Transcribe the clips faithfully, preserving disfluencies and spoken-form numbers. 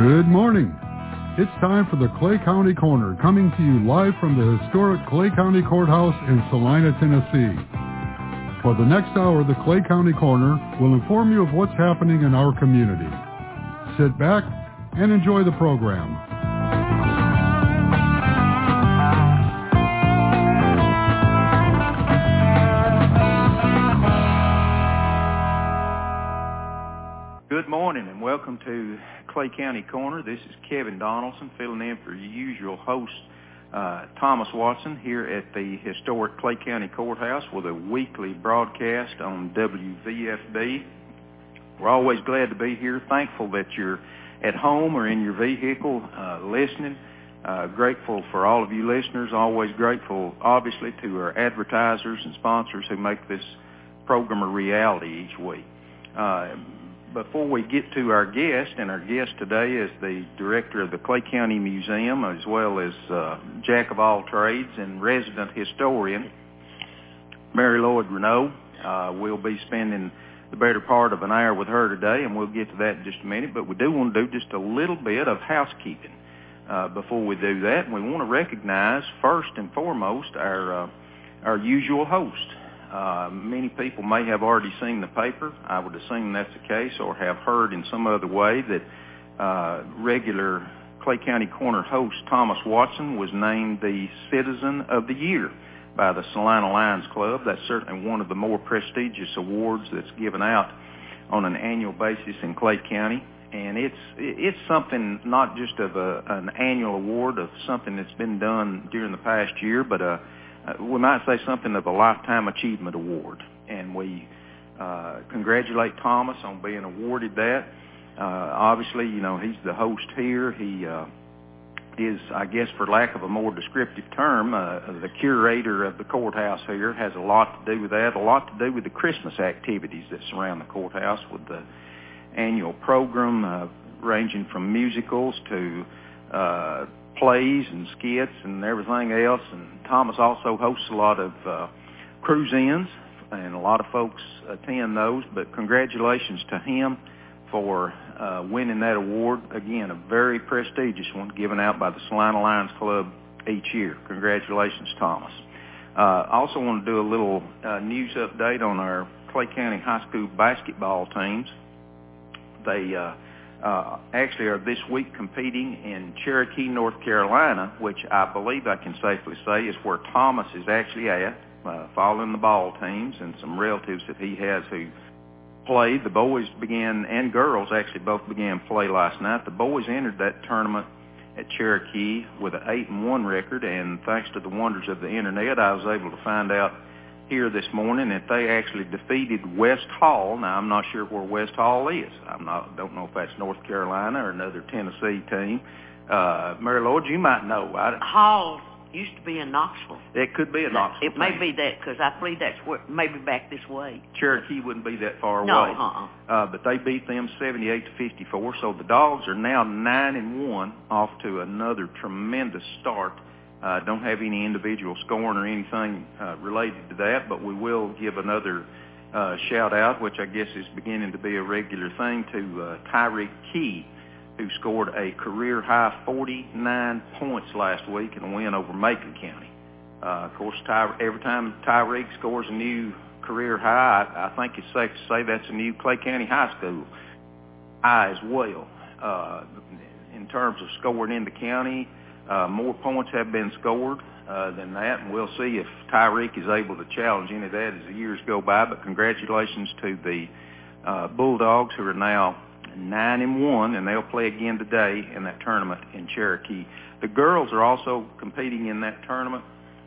Good morning. It's time for the Clay County Corner, coming to you live from the historic Clay County Courthouse in Salina, Tennessee. For the next hour, the Clay County Corner will inform you of what's happening in our community. Sit back and enjoy the program. Good morning and welcome to Clay County Corner. This is Kevin Donaldson filling in for your usual host, uh, Thomas Watson, here at the historic Clay County Courthouse with a weekly broadcast on W V F B. We're always glad to be here, thankful that you're at home or in your vehicle uh, listening. Uh, grateful for all of you listeners, always grateful, obviously, to our advertisers and sponsors who make this program a reality each week. Uh, Before we get to our guest, and our guest today is the director of the Clay County Museum, as well as uh, jack of all trades and resident historian, Mary Lloyd Renault. Uh, we'll be spending the better part of an hour with her today, and we'll get to that in just a minute. But we do want to do just a little bit of housekeeping uh, before we do that. And we want to recognize, first and foremost, our uh, our usual host. Uh, many people may have already seen the paper. I would assume that's the case, or have heard in some other way that uh, regular Clay County Corner host Thomas Watson was named the Citizen of the Year by the Salina Lions Club. That's certainly one of the more prestigious awards that's given out on an annual basis in Clay County. And it's it's something not just of a, an annual award of something that's been done during the past year, but a Uh, we might say something of a Lifetime Achievement Award, and we uh, congratulate Thomas on being awarded that. Uh, obviously, you know, he's the host here. He uh, is, I guess, for lack of a more descriptive term, uh, the curator of the courthouse here. Has a lot to do with that, a lot to do with the Christmas activities that surround the courthouse with the annual program, uh, ranging from musicals to uh plays and skits and everything else. And Thomas also hosts a lot of uh, cruise-ins, and a lot of folks attend those. But congratulations to him for uh, winning that award. Again, a very prestigious one given out by the Salina Lions Club each year. Congratulations, Thomas. I uh, also want to do a little uh, news update on our Clay County High School basketball teams. They uh, Uh, actually are this week competing in Cherokee, North Carolina, which I believe I can safely say is where Thomas is actually at, uh, following the ball teams and some relatives that he has who played. The boys began, and girls actually both began play last night. The boys entered that tournament at Cherokee with an eight and one record, and thanks to the wonders of the internet, I was able to find out here this morning that they actually defeated West Hall. Now, I'm not sure where West Hall is. I'm not, don't know if that's North Carolina or another Tennessee team. Uh, Mary Lloyd, you might know. I, Hall used to be in Knoxville. It could be in Knoxville. It may be that, because I believe that's where, maybe back this way. Cherokee wouldn't be that far no, away. No, uh-uh. Uh, but they beat them seventy-eight to fifty-four. So the Dogs are now nine and one, off to another tremendous start. Uh, don't have any individual scoring or anything uh, related to that, but we will give another uh, shout out, which I guess is beginning to be a regular thing, to uh, Tyreek Key, who scored a career high forty-nine points last week in a win over Macon County. Uh, of course, Ty- every time Tyreek scores a new career high, I, I think it's safe to say that's a new Clay County High School high as well. Uh, in terms of scoring in the county, Uh, more points have been scored uh, than that, and we'll see if Tyreek is able to challenge any of that as the years go by. But congratulations to the uh, Bulldogs, who are now nine and one, and they'll play again today in that tournament in Cherokee. The girls are also competing in that tournament.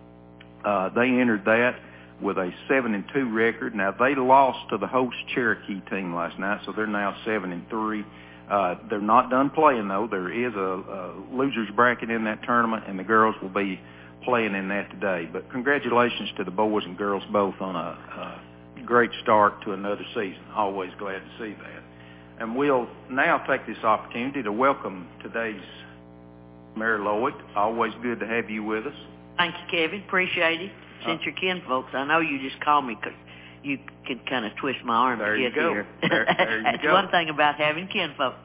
Uh, they entered that with a seven and two record. Now, they lost to the host Cherokee team last night, so they're now seven and three. Uh, they're not done playing, though. There is a, a loser's bracket in that tournament, and the girls will be playing in that today. But congratulations to the boys and girls both on a, a great start to another season. Always glad to see that. And we'll now take this opportunity to welcome today's Mary Lloyd. Always good to have you with us. Thank you, Kevin. Appreciate it. Since uh, you're kinfolks, I know you just called me because you can kind of twist my arm there to you get go. here. There, there you That's go. one thing about having kinfolk.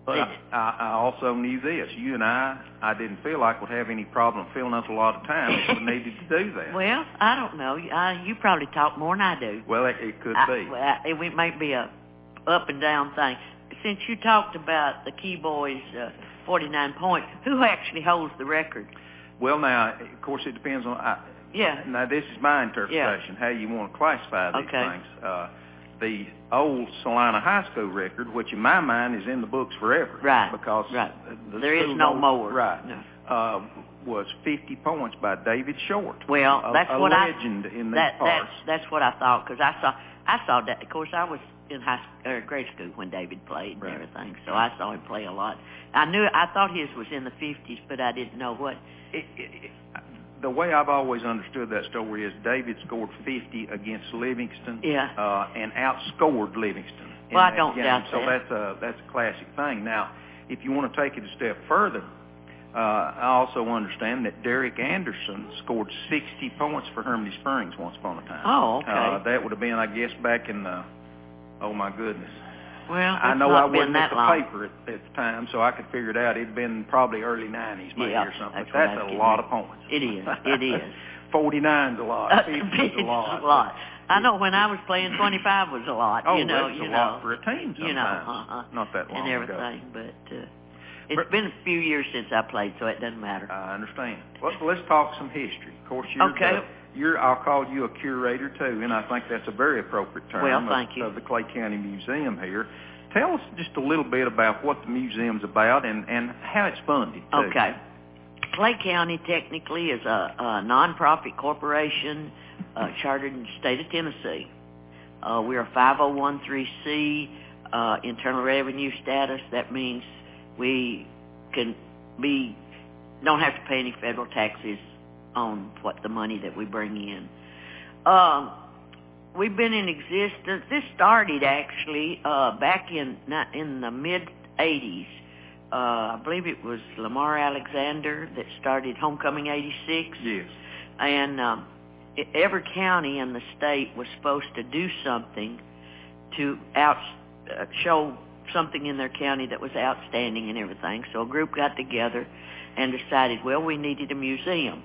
But I, I, I also knew this. You and I, I didn't feel like would have any problem filling up a lot of time if we needed to do that. Well, I don't know. I, you probably talk more than I do. Well, it, it could I, be. Well, I, it might be a up and down thing. Since you talked about the Key Boys' uh, forty-nine points, who actually holds the record? Well, now, of course, it depends on... I, yeah. Now, this is my interpretation, yeah. how you want to classify these okay. things. Uh, the old Salina High School record, which in my mind is in the books forever. Right, Because right. The there is no board, more. Right. No. Uh, was fifty points by David Short. Well, a, that's a what legend I, in these that, parts. That's, that's what I thought, because I saw, I saw that. Of course, I was in high school, or grade school when David played right. and everything, so I saw him play a lot. I knew, I thought his was in the fifties, but I didn't know what. It, it, it, the way I've always understood that story is David scored fifty against Livingston, yeah. uh, and outscored Livingston. Well, I that don't game. doubt so that. that's a that's a classic thing. Now, if you want to take it a step further, uh, I also understand that Derek Anderson scored sixty points for Hermitage Springs once upon a time. Oh, okay. Uh, that would have been, I guess, back in the, oh my goodness. Well, I know I wasn't at the long. paper at, at the time, so I could figure it out. It'd been probably early nineties maybe yeah, or something. That's, but that's a lot of points. It is. It is. forty-nine's a lot. fifty's a lot. It's a lot. I know when I was playing, twenty-five was a lot. Oh, you know, that's you a know, lot for a team sometimes. You know, uh-huh, not that long and everything. ago. But uh, it's but, been a few years since I played, so it doesn't matter. I understand. Well, let's talk some history. Of course, you're okay. the, You're, I'll call you a curator, too, and I think that's a very appropriate term well, of, thank you. of the Clay County Museum here. Tell us just a little bit about what the museum's about and, and how it's funded, too. Okay. Clay County technically is a, a nonprofit corporation uh, chartered in the state of Tennessee. Uh, we're a five oh one c uh, internal revenue status. That means we can be don't have to pay any federal taxes on what the money that we bring in. Um, we've been in existence. This started actually uh, back in in the mid eighties. Uh, I believe it was Lamar Alexander that started Homecoming eighty-six. Yes. And um, every county in the state was supposed to do something to out uh, show something in their county that was outstanding and everything. So a group got together and decided, well, we needed a museum.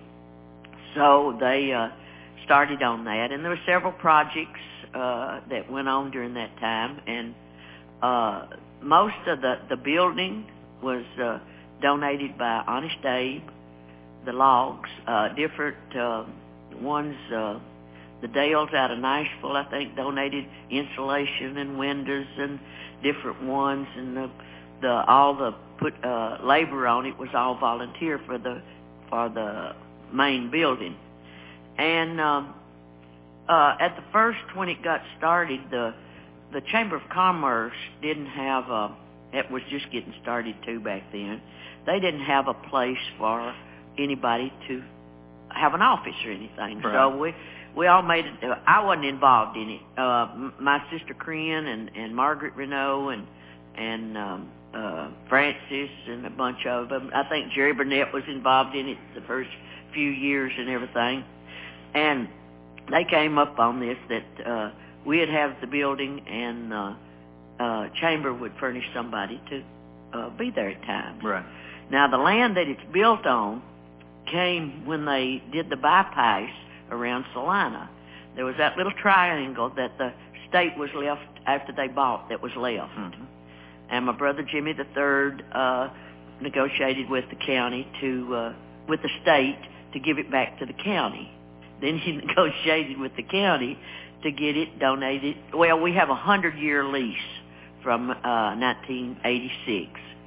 So they uh, started on that, and there were several projects uh, that went on during that time, and uh, most of the, the building was uh, donated by Honest Abe, the logs, uh, different uh, ones, uh, the Dales out of Nashville, I think, donated insulation and windows and different ones, and the, the all the put uh, labor on it was all volunteer for the for the main building. And um, uh, at the first, when it got started, the the Chamber of Commerce didn't have a, it was just getting started too back then. They didn't have a place for anybody to have an office or anything. Right. So we we all made it. Uh, I wasn't involved in it. Uh, m- my sister Corinne and, and Margaret Renault and and um, uh, Francis and a bunch of them. I think Jerry Burnett was involved in it the first few years and everything. And they came up on this that uh, we'd have the building and uh, uh, Chamber would furnish somebody to uh, be there at times. Right. Now the land that it's built on came when they did the bypass around Salina. There was that little triangle that the state was left after they bought that was left. Mm-hmm. And my brother Jimmy the Third uh, negotiated with the county to, uh, with the state to give it back to the county. Then he negotiated with the county to get it donated. Well, we have a hundred-year lease from uh, nineteen eighty-six.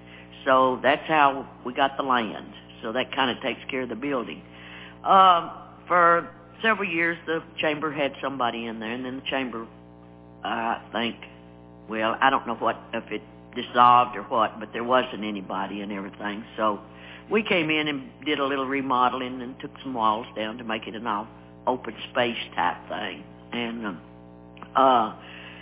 So that's how we got the land. So that kind of takes care of the building. Um, for several years, the chamber had somebody in there, and then the chamber, I think, well, I don't know what if it dissolved or what, but there wasn't anybody and everything. So we came in and did a little remodeling and took some walls down to make it an all open space type thing. And um, uh,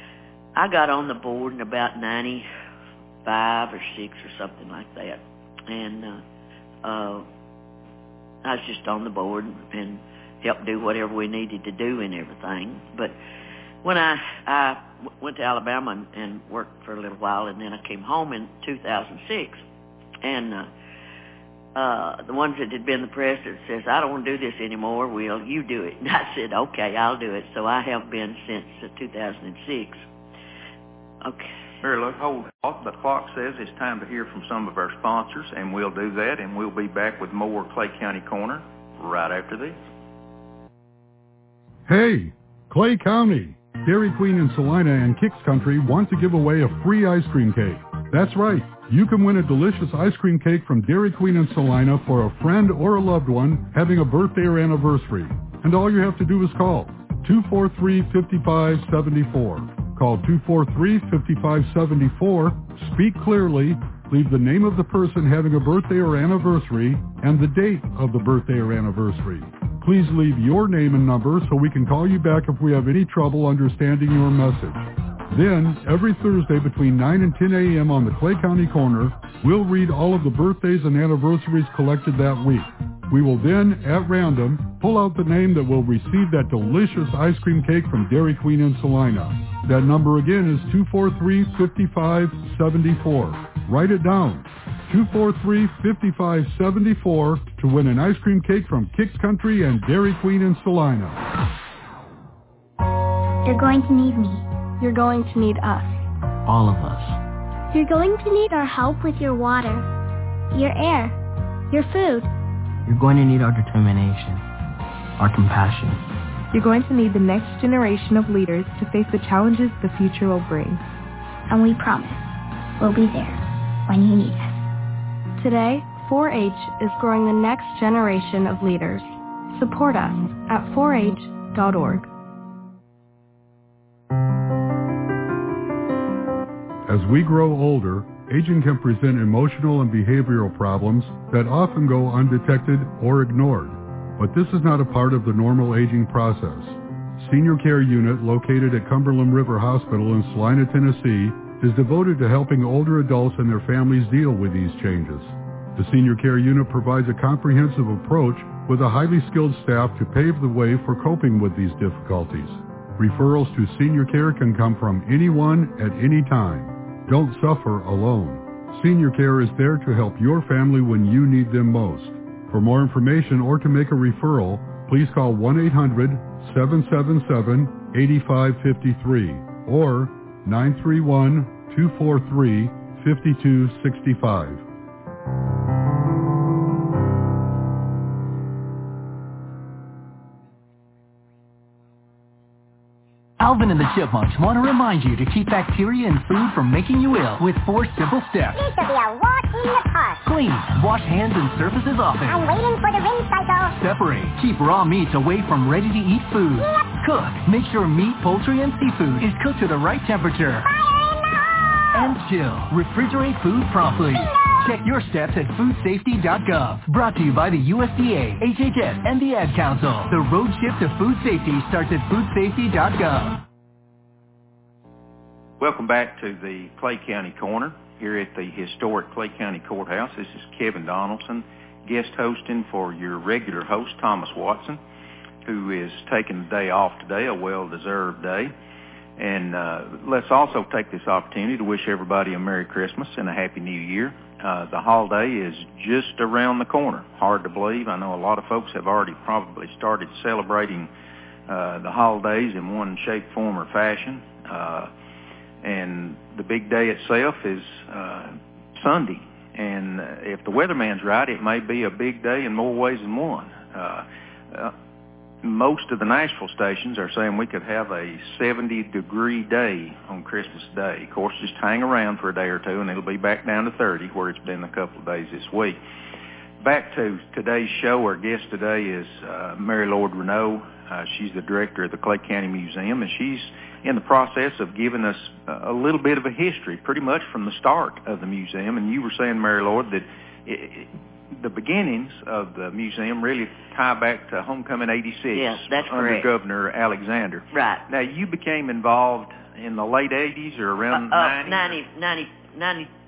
I got on the board in about ninety-five or six or something like that. And uh, uh, I was just on the board and helped do whatever we needed to do and everything. But when I, I w- went to Alabama and, and worked for a little while, and then I came home in two thousand six, and uh, uh, the ones that had been the president says, I don't want to do this anymore, Will, you do it. And I said, okay, I'll do it. So I have been since uh, two thousand six. Okay. Mary Lou, hold on. The clock says it's time to hear from some of our sponsors, and we'll do that, and we'll be back with more Clay County Corner right after this. Hey, Clay County, Dairy Queen in Salina and Kicks Country want to give away a free ice cream cake. That's right. You can win a delicious ice cream cake from Dairy Queen in Salina for a friend or a loved one having a birthday or anniversary. And all you have to do is call two four three, five five seven four. Call two four three, five five seven four, speak clearly, leave the name of the person having a birthday or anniversary, and the date of the birthday or anniversary. Please leave your name and number so we can call you back if we have any trouble understanding your message. Then, every Thursday between nine and ten a.m. on the Clay County Corner, we'll read all of the birthdays and anniversaries collected that week. We will then, at random, pull out the name that will receive that delicious ice cream cake from Dairy Queen in Salina. That number again is two four three, five five seven four. Write it down. two four three, five five seven four to win an ice cream cake from Kicks Country and Dairy Queen in Salina. You're going to need me. You're going to need us. All of us. You're going to need our help with your water, your air, your food. You're going to need our determination, our compassion. You're going to need the next generation of leaders to face the challenges the future will bring. And we promise we'll be there when you need us. Today, four H is growing the next generation of leaders. Support us at four H dot org. As we grow older, aging can present emotional and behavioral problems that often go undetected or ignored. But this is not a part of the normal aging process. Senior Care Unit, located at Cumberland River Hospital in Salina, Tennessee, is devoted to helping older adults and their families deal with these changes. The Senior Care Unit provides a comprehensive approach with a highly skilled staff to pave the way for coping with these difficulties. Referrals to senior care can come from anyone at any time. Don't suffer alone. Senior Care is there to help your family when you need them most. For more information or to make a referral, please call one eight hundred, seven seven seven, eight five five three or nine three one, two four three, five two six five. Alvin and the Chipmunks want to remind you to keep bacteria in food from making you ill with four simple steps. Needs to be a walk in the park. Clean. Wash hands and surfaces often. I'm waiting for the ring cycle. Separate. Keep raw meats away from ready-to-eat food. Yep. Cook. Make sure meat, poultry, and seafood is cooked to the right temperature. Fire in the hole. And chill. Refrigerate food promptly. Check your steps at food safety dot gov. Brought to you by the U S D A, H H S, and the Ad Council. The road trip to food safety starts at food safety dot gov. Welcome back to the Clay County Corner here at the historic Clay County Courthouse. This is Kevin Donaldson, guest hosting for your regular host, Thomas Watson, who is taking the day off today, a well-deserved day. And uh, let's also take this opportunity to wish everybody a Merry Christmas and a Happy New Year. Uh, the holiday is just around the corner. Hard to believe. I know a lot of folks have already probably started celebrating uh, the holidays in one shape, form, or fashion. Uh, and the big day itself is uh, Sunday. And uh, if the weatherman's right, it may be a big day in more ways than one. Uh, uh, most of the Nashville stations are saying we could have a seventy-degree day on Christmas Day. Of course, just hang around for a day or two, and it'll be back down to thirty, where it's been a couple of days this week. Back to today's show, our guest today is uh, Mary Lord Renault. Uh, she's the director of the Clay County Museum, and she's in the process of giving us a little bit of a history, pretty much from the start of the museum. And you were saying, Mary Lord, that it, it, the beginnings of the museum really tie back to Homecoming eighty-six Yes, that's under correct. Governor Alexander. Right. Now, you became involved in the late eighties or around uh, uh, ninety? ninety, ninety, ninety,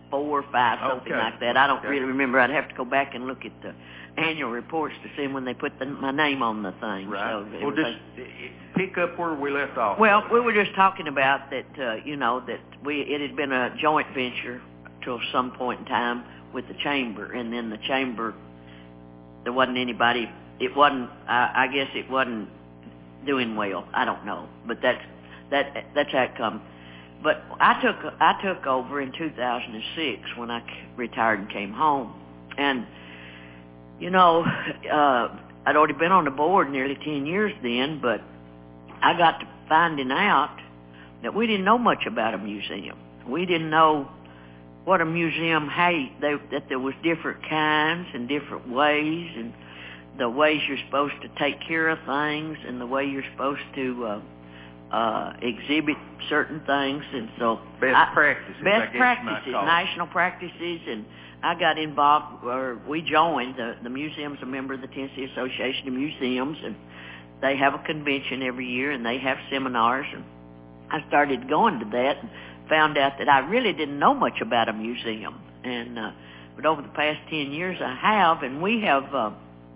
four or five, something Okay. like that. I don't Okay. really remember. I'd have to go back and look at the annual reports to see when they put the, my name on the thing. Right. So Well, just everything- uh, pick up where we left off. Well, we were just talking about that, uh, you know, that we it had been a joint venture till some point in time with the chamber, and then the chamber, there wasn't anybody, it wasn't, I, I guess it wasn't doing well. I don't know, but that's, that, that's how it come. But I took, I took over in two thousand six when I retired and came home, and, you know, uh, I'd already been on the board nearly ten years then, but I got to finding out that we didn't know much about a museum. We didn't know what a museum had, they, that there was different kinds and different ways, and the ways you're supposed to take care of things and the way you're supposed to uh, uh, exhibit certain things. And so Best I, practices, Best I guess practices, you might call it. national practices, and I got involved, or we joined, the, the museum's a member of the Tennessee Association of Museums, and they have a convention every year, and they have seminars, and I started going to that and found out that I really didn't know much about a museum. And uh, but over the past ten years I have, and we have, uh,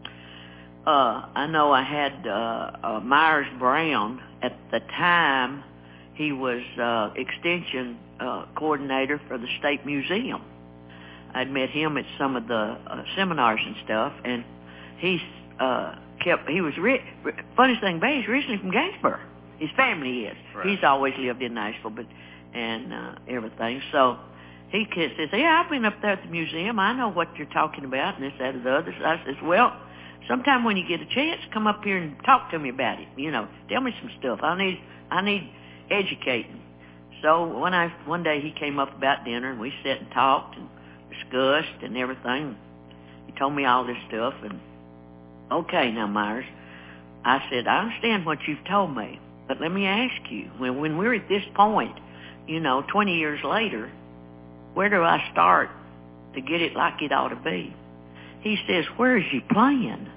uh, I know I had uh, uh, Myers Brown at the time. He was uh, extension uh, coordinator for the State Museum. I'd met him at some of the uh, seminars and stuff, and he's uh, kept, he was, ri- funniest thing about it, he's originally from Gainsborough. His family is. Right. He's always lived in Nashville, but and uh, everything. So he says, yeah, I've been up there at the museum. I know what you're talking about, and this, that, and the other. So I says, well, sometime when you get a chance, come up here and talk to me about it. You know, tell me some stuff. I need, I need educating. So when I one day he came up about dinner, and we sat and talked and discussed and everything. He told me all this stuff, and okay, now Myers, I said, I understand what you've told me, but let me ask you, when when we're at this point, you know, twenty years later, where do I start to get it like it ought to be? He says, where's your plan?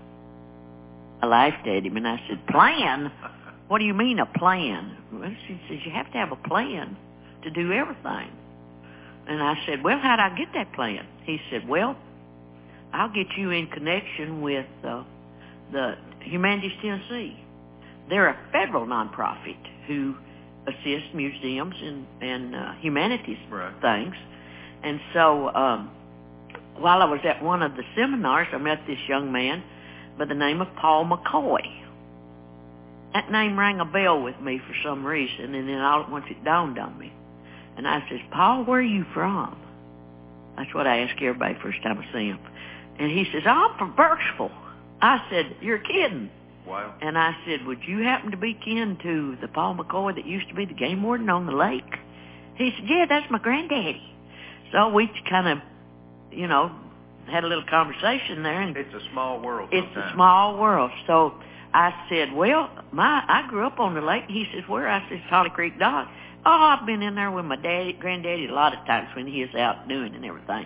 I laughed at him, and I said, plan? What do you mean a plan? Well, he says, you have to have a plan to do everything. And I said, well, how'd I get that plan? He said, well, I'll get you in connection with uh, the Humanities Tennessee. They're a federal nonprofit who assists museums and, and uh, humanities Right. things. And so um, while I was at one of the seminars, I met this young man by the name of Paul McCoy. That name rang a bell with me for some reason, and then all at once it dawned on me. And I says, Paul, where are you from? That's what I ask everybody first time I see him. And he says, I'm from Burkesville. I said, you're kidding. Wow. And I said, would you happen to be kin to the Paul McCoy that used to be the game warden on the lake? He said, yeah, that's my granddaddy. So we kind of, you know, had a little conversation there. And It's a small world it's sometimes. a small world. So I said, well, my I grew up on the lake. He says, where? I said, Holly Creek Dock. Oh, I've been in there with my daddy, granddaddy a lot of times when he was out doing and everything.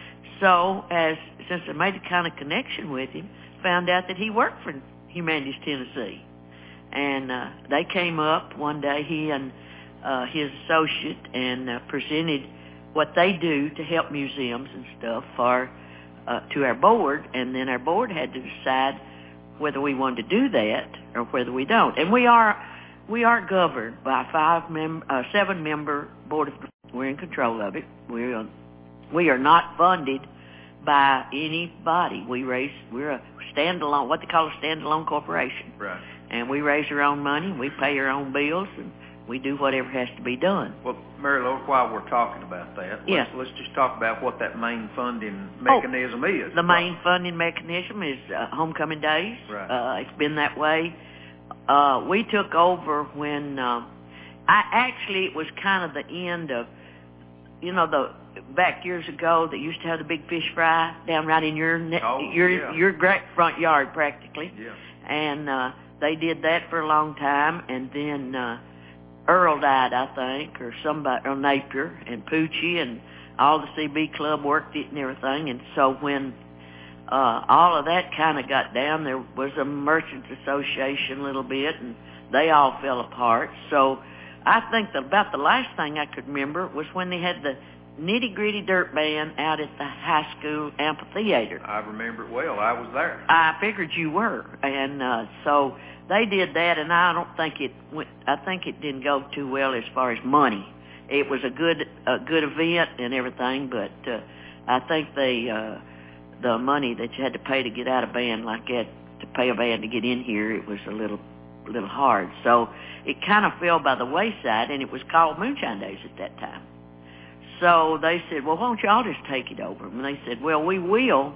So as since I made the kind of connection with him, found out that he worked for Humanities Tennessee. And uh, they came up one day, he and uh, his associate, and uh, presented what they do to help museums and stuff for uh, to our board, and then our board had to decide whether we wanted to do that or whether we don't. And we are we are governed by a five mem uh, seven member board of. We're in control of it. We're uh, we are not funded by anybody. We raise we're a standalone, what they call a standalone corporation. Right. And we raise our own money. We pay our own bills, and we do whatever has to be done. Well, Mary Lou, while we're talking about that, Yeah. let's, let's just talk about what that main funding mechanism is. The main funding mechanism is uh, Homecoming Days. Right. Uh, it's been that way. Uh, we took over when, uh, I actually, it was kind of the end of, you know, the back years ago they used to have the big fish fry down right in your ne- Oh, your yeah. your great front yard practically. Yeah. And uh, they did that for a long time, and then uh, Earl died, I think, or somebody, or Napier, and Poochie, and all the C B Club worked it and everything. And so when uh, all of that kind of got down, there was a Merchants Association a little bit, and they all fell apart. So I think that about the last thing I could remember was when they had the nitty-gritty dirt band out at the high school amphitheater. I remember it well. I was there. I figured you were. And uh, so they did that, and I don't think it went, I think it didn't go too well as far as money. It was a good a good event and everything, but uh, I think they, uh, the money that you had to pay to get out a band like that, to pay a band to get in here, it was a little a little hard. So it kind of fell by the wayside, and it was called Moonshine Days at that time. So they said, well, why don't y'all just take it over? And they said, well, we will,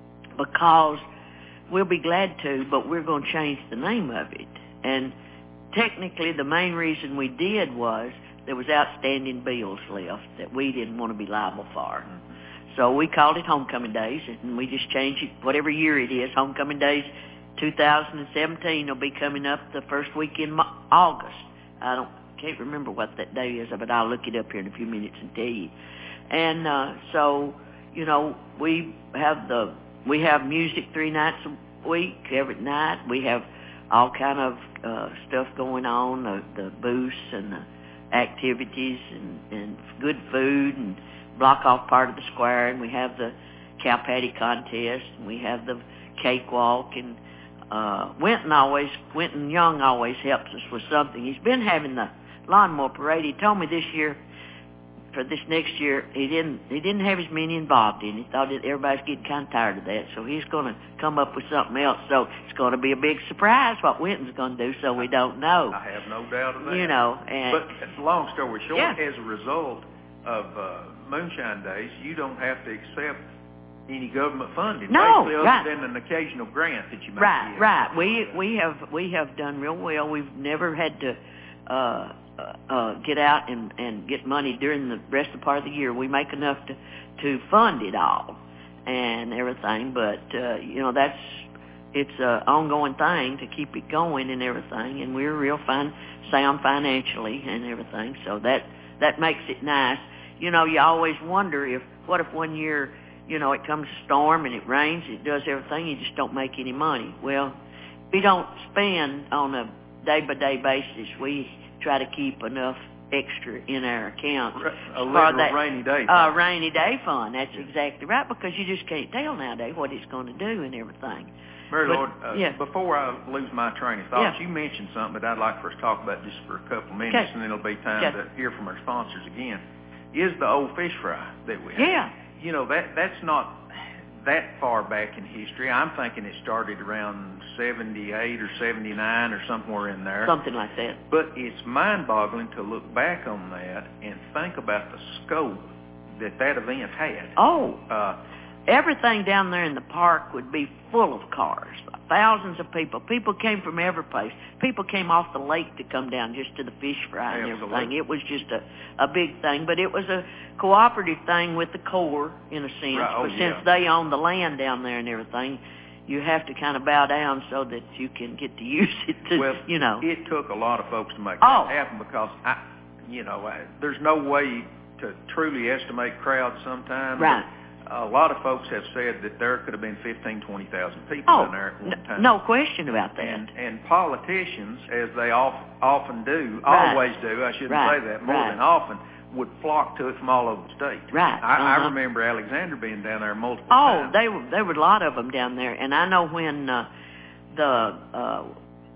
because we'll be glad to, but we're going to change the name of it. And technically the main reason we did was there was outstanding bills left that we didn't want to be liable for. So we called it Homecoming Days, and we just changed it, whatever year it is. Homecoming Days two thousand seventeen will be coming up the first week in August. I don't can't remember what that day is, but I'll look it up here in a few minutes and tell you. And uh, so, you know, we have the we have music three nights a week, every night. We have all kind of uh, stuff going on, the, the booths and the activities and, and good food, and block off part of the square, and we have the cow patty contest, and we have the cakewalk, and uh, Winton always, Winton Young always helps us with something. He's been having the lawnmower parade. He told me this year, for this next year, he didn't he didn't have as many involved in it. He thought that everybody's getting kind of tired of that, so he's going to come up with something else. So it's going to be a big surprise what Winton's going to do, so we don't know. I have no doubt of that. You know. And but long story short, yeah. as a result of uh, Moonshine Days, you don't have to accept any government funding, no, basically, right. other than an occasional grant that you might Right, get. right. We we have we have done real well. We've never had to uh, uh, get out and, and get money during the rest of the part of the year. We make enough to to fund it all and everything, but uh, you know that's it's an ongoing thing to keep it going and everything. And we're real fine, sound financially and everything, so that that makes it nice. You know, you always wonder if what if one year, you know, it comes a storm and it rains, it does everything, you just don't make any money. Well, we don't spend on a day-by-day basis. We try to keep enough extra in our account. A literal that, rainy day fund. A uh, rainy day fund, that's exactly right, because you just can't tell nowadays what it's going to do and everything. Mary but, Lord, uh, yeah. before I lose my train of thought, yeah. you mentioned something that I'd like for us to talk about just for a couple of minutes, okay. and then it'll be time okay. to hear from our sponsors again, is the old fish fry that we have. Yeah. You know, that that's not that far back in history. I'm thinking it started around seventy-eight or seventy-nine or somewhere in there. Something like that. But it's mind-boggling to look back on that and think about the scope that that event had. Oh, uh, everything down there in the park would be full of cars. Thousands of people. People came from every place. People came off the lake to come down just to the fish fry and Absolutely. everything. It was just a, a big thing. But it was a cooperative thing with the Corps, in a sense. Right. Oh, but since yeah. they own the land down there and everything, you have to kind of bow down so that you can get to use it to, well, you know. It took a lot of folks to make oh. that happen because, I, you know, I, there's no way to truly estimate crowds sometimes. Right. A lot of folks have said that there could have been fifteen, twenty thousand people oh, in there at one time. No question about that. And, and politicians, as they off, often do, right. always do, I shouldn't right. say that, more right. than often, would flock to it from all over the state. Right. I, uh-huh. I remember Alexander being down there multiple oh, times. Oh, they were, there were a lot of them down there. And I know when uh, the uh,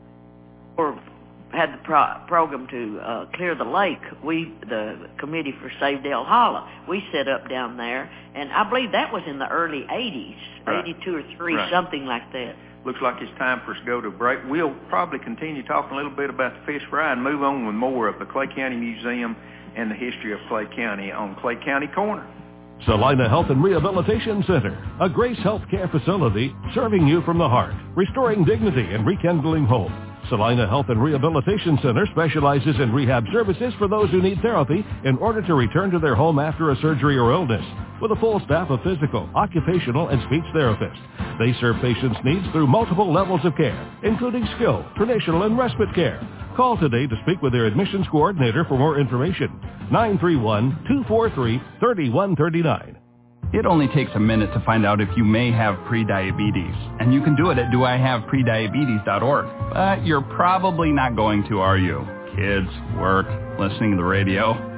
or had the pro- program to uh, clear the lake, we, the Committee for Save Dale Hollow, we set up down there, and I believe that was in the early eighties, right. eighty-two or three, right. something like that. Looks like it's time for us to go to a break. We'll probably continue talking a little bit about the fish fry and move on with more of the Clay County Museum and the history of Clay County on Clay County Corner. Salina Health and Rehabilitation Center, a Grace Health Care facility serving you from the heart, restoring dignity and rekindling hope. Salina Health and Rehabilitation Center specializes in rehab services for those who need therapy in order to return to their home after a surgery or illness, with a full staff of physical, occupational, and speech therapists. They serve patients' needs through multiple levels of care, including skilled, traditional, and respite care. Call today to speak with their admissions coordinator for more information. nine three one, two four three, three one three nine. It only takes a minute to find out if you may have prediabetes, and you can do it at do I have prediabetes dot org. But you're probably not going to, are you? Kids, work, listening to the radio.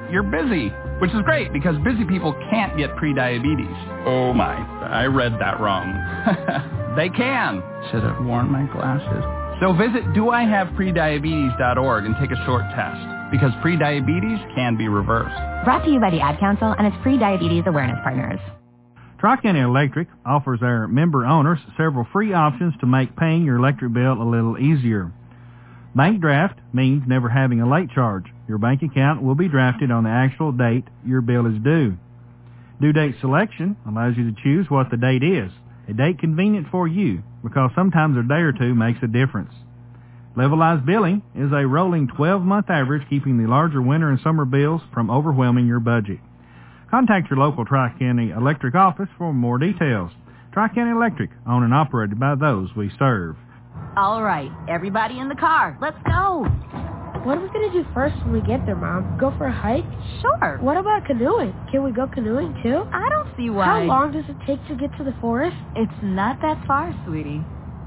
you're busy, which is great because busy people can't get prediabetes. Oh my, I read that wrong. They can. Should have worn my glasses. So visit do I have prediabetes dot org and take a short test because prediabetes can be reversed. Brought to you by the Ad Council and its Pre-Diabetes Awareness Partners. Tri-County Electric offers our member owners several free options to make paying your electric bill a little easier. Bank draft means never having a late charge. Your bank account will be drafted on the actual date your bill is due. Due date selection allows you to choose what the date is, a date convenient for you, because sometimes a day or two makes a difference. Levelized billing is a rolling twelve-month average, keeping the larger winter and summer bills from overwhelming your budget. Contact your local Tri-County Electric office for more details. Tri-County Electric, owned and operated by those we serve. All right, everybody in the car. Let's go. What are we going to do first when we get there, Mom? Go for a hike? Sure. What about canoeing? Can we go canoeing, too? I don't see why. How long does it take to get to the forest? It's not that far, sweetie.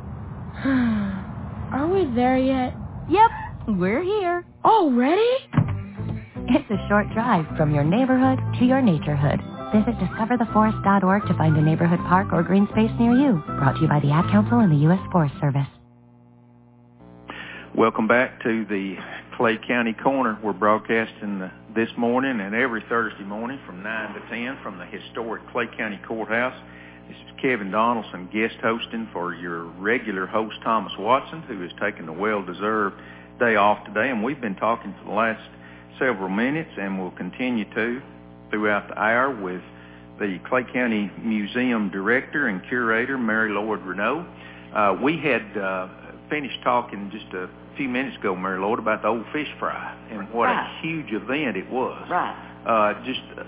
Are we there yet? Yep, we're here. Already? It's a short drive from your neighborhood to your naturehood. Visit discover the forest dot org to find a neighborhood park or green space near you. Brought to you by the Ad Council and the U S Forest Service. Welcome back to the Clay County Corner. We're broadcasting this morning and every Thursday morning from nine to ten from the historic Clay County Courthouse. This is Kevin Donaldson guest hosting for your regular host, Thomas Watson, who has taken a well-deserved day off today. And we've been talking for the last several minutes and will continue to throughout the hour with the Clay County Museum Director and Curator, Mary Lord Renault. Uh, we had uh, finished talking just a few minutes ago, Mary Lord, about the old fish fry and what right. a huge event it was. Right. Uh, just, uh,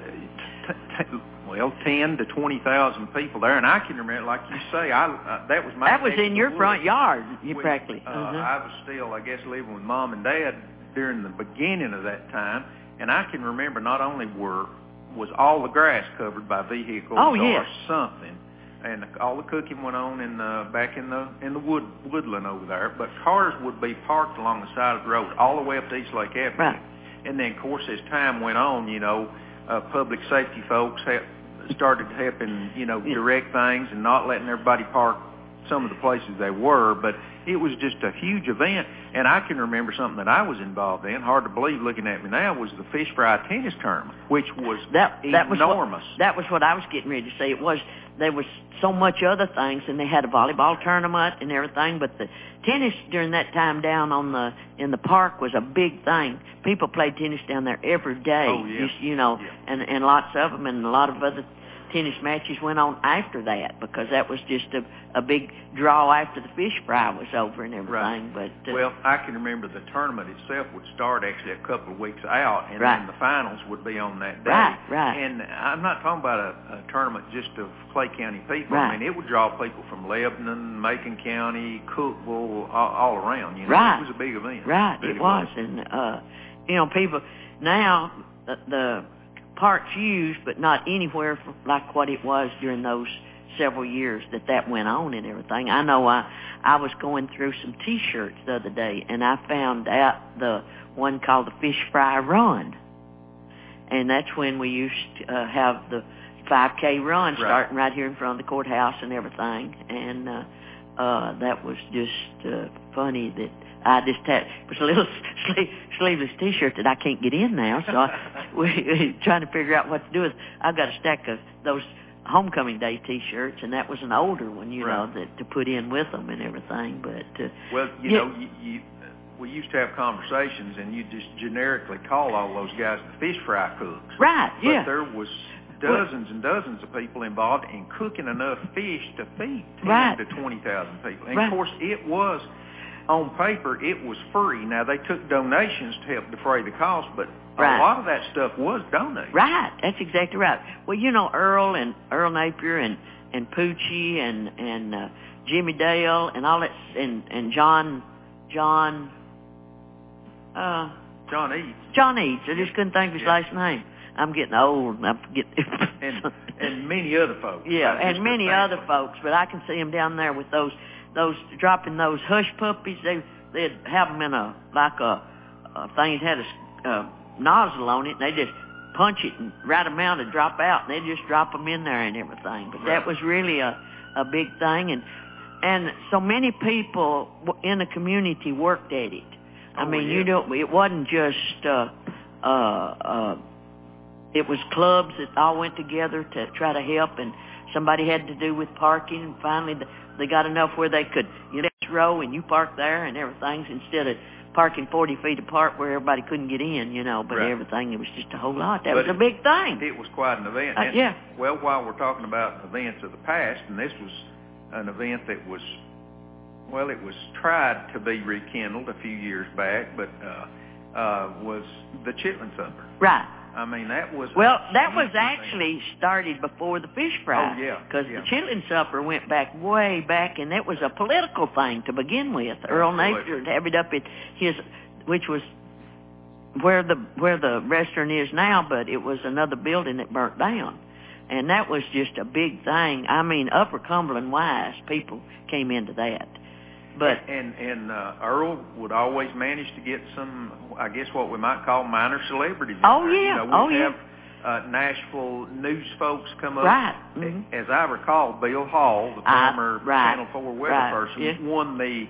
t- t- well, ten to twenty thousand people there. And I can remember, like you say, I uh, that was my... That was in your front yard, you we, practically. Uh, mm-hmm. I was still, I guess, living with Mom and Dad during the beginning of that time. And I can remember not only were was all the grass covered by vehicles oh, or yes. something, and all the cooking went on in the, back in the in the wood woodland over there. But cars would be parked along the side of the road all the way up to East Lake Avenue. Right. And then, of course, as time went on, you know, uh, public safety folks have started helping, you know, direct things and not letting everybody park some of the places they were. But it was just a huge event. And I can remember something that I was involved in, hard to believe looking at me now, was the Fish Fry tennis tournament, which was that, that enormous. Was what, that was what I was getting ready to say. It was, there was so much other things, and they had a volleyball tournament and everything, but the tennis during that time down on the, in the park was a big thing. People played tennis down there every day, oh, yeah. you, you know, yeah. and, and lots of them, and a lot of other tennis matches went on after that because that was just a, a big draw after the fish fry was over and everything. Right. But uh, well, I can remember the tournament itself would start actually a couple of weeks out, and right. then the finals would be on that day. Right, right. And I'm not talking about a, a tournament just of Clay County people. Right. I mean, it would draw people from Lebanon, Macon County, Cookeville, all, all around. You know, right. It was a big event. Right, it, it was. was. And, uh, you know, people, now the, the park's used, but not anywhere like what it was during those several years that that went on and everything. I know I I was going through some T-shirts the other day, and I found out the one called the Fish Fry Run, and that's when we used to uh, have the five K run starting right. right here in front of the courthouse and everything, and uh, uh, that was just uh, funny that I just had, it was a little sleeve, sleeveless T-shirt that I can't get in now, so I, we, we trying to figure out what to do with. I've got a stack of those homecoming day T-shirts, and that was an older one, you right. know, that to put in with them and everything. But uh, well, you yeah. know, you, you, we used to have conversations, and you just generically call all those guys the fish fry cooks. Right. But yeah. there was dozens and dozens of people involved in cooking enough fish to feed ten right. to twenty thousand people. And right. of course, it was. On paper, it was free. Now, they took donations to help defray the cost, but right. a lot of that stuff was donated. Right. That's exactly right. Well, you know, Earl and Earl Napier and, and Poochie and, and uh, Jimmy Dale and all that, and, and John, John, uh, John Eads. John Eads. I just couldn't think of his yeah. last name. I'm getting old. I'm getting and, and many other folks. Yeah, and many other folks, but I can see them down there with those Those dropping those hush puppies, they they'd have them in a like a, a thing that had a uh, nozzle on it, and they just punch it and right amount to drop out, and they'd just drop them in there and everything. But that was really a, a big thing, and and so many people in the community worked at it. I oh, mean, yeah. you know, it wasn't just, uh, uh, uh, it was clubs that all went together to try to help, and somebody had to do with parking, and finally the, they got enough where they could, you know, row and you park there and everything, instead of parking forty feet apart where everybody couldn't get in, you know, but right. everything, it was just a whole lot. That but was a big thing. It was quite an event. Uh, and, yeah. Well, while we're talking about events of the past, and this was an event that was, well, it was tried to be rekindled a few years back, but uh, uh, was the Chitlin Supper. Right. I mean, that was... Well, that was actually started before the fish fry. Oh, yeah. Because yeah. the Chitlin Supper went back way back, and it was a political thing to begin with. Earl Napier had it up at his, which was where the where the restaurant is now, but it was another building that burnt down. And that was just a big thing. I mean, Upper Cumberland wise, people came into that. But and and uh, Earl would always manage to get some, I guess, what we might call minor celebrities. In oh there. yeah, you know, oh we'd yeah. have uh, Nashville news folks come up. Right. Mm-hmm. As I recall, Bill Hall, the former uh, right. Channel Four weather right. person, yeah. won the.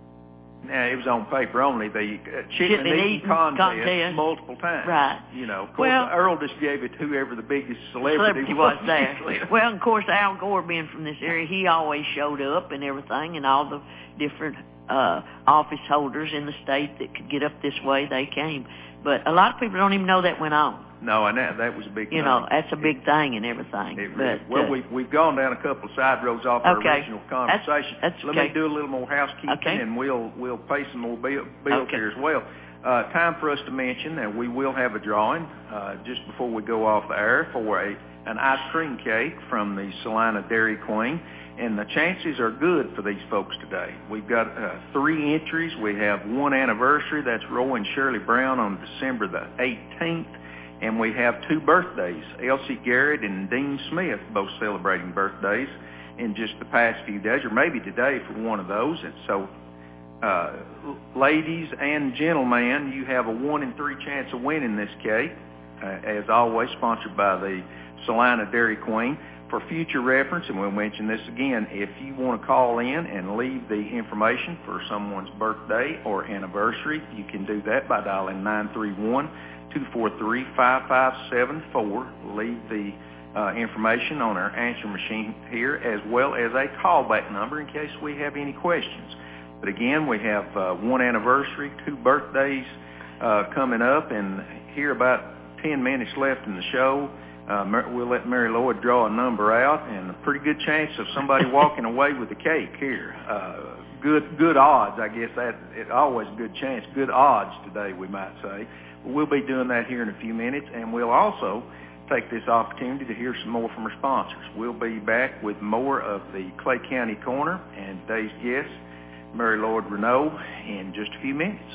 Now, it was on paper only, the uh, chitlin Chitlin eating eating contest, contest multiple times. Right. You know, of course, well, Earl just gave it to whoever the biggest celebrity, celebrity was there. Well, of course, Al Gore being from this area, he always showed up and everything, and all the different uh, office holders in the state that could get up this way, they came. But a lot of people don't even know that went on. No, and that, that was a big You thing. know, that's a big thing and everything. It really, but, well, uh, we, we've gone down a couple of side roads off our okay. original conversation. That's, that's Let okay. me do a little more housekeeping, okay. and we'll we'll pay some more bill, bills okay. here as well. Uh, time for us to mention that we will have a drawing uh, just before we go off the air for a an ice cream cake from the Salina Dairy Queen. And the chances are good for these folks today. We've got uh, three entries. We have one anniversary. That's Roy and Shirley Brown on December the eighteenth. And we have two birthdays, Elsie Garrett and Dean Smith, both celebrating birthdays in just the past few days, or maybe today for one of those. And so, uh, ladies and gentlemen, you have a one in three chance of winning this cake, uh, as always, sponsored by the Salina Dairy Queen. For future reference, and we'll mention this again, if you want to call in and leave the information for someone's birthday or anniversary, you can do that by dialing nine three one, two four three, five five seven four. Leave the uh, information on our answer machine here, as well as a callback number in case we have any questions. But again, we have uh, one anniversary, two birthdays uh, coming up, and here about ten minutes left in the show. Uh, we'll let Mary Lloyd draw a number out, and a pretty good chance of somebody walking away with the cake here. Uh, good good odds, I guess. That it always a good chance. Good odds today, we might say. We'll be doing that here in a few minutes, and we'll also take this opportunity to hear some more from our sponsors. We'll be back with more of the Clay County Corner and today's guest, Mary Lloyd Renault, in just a few minutes.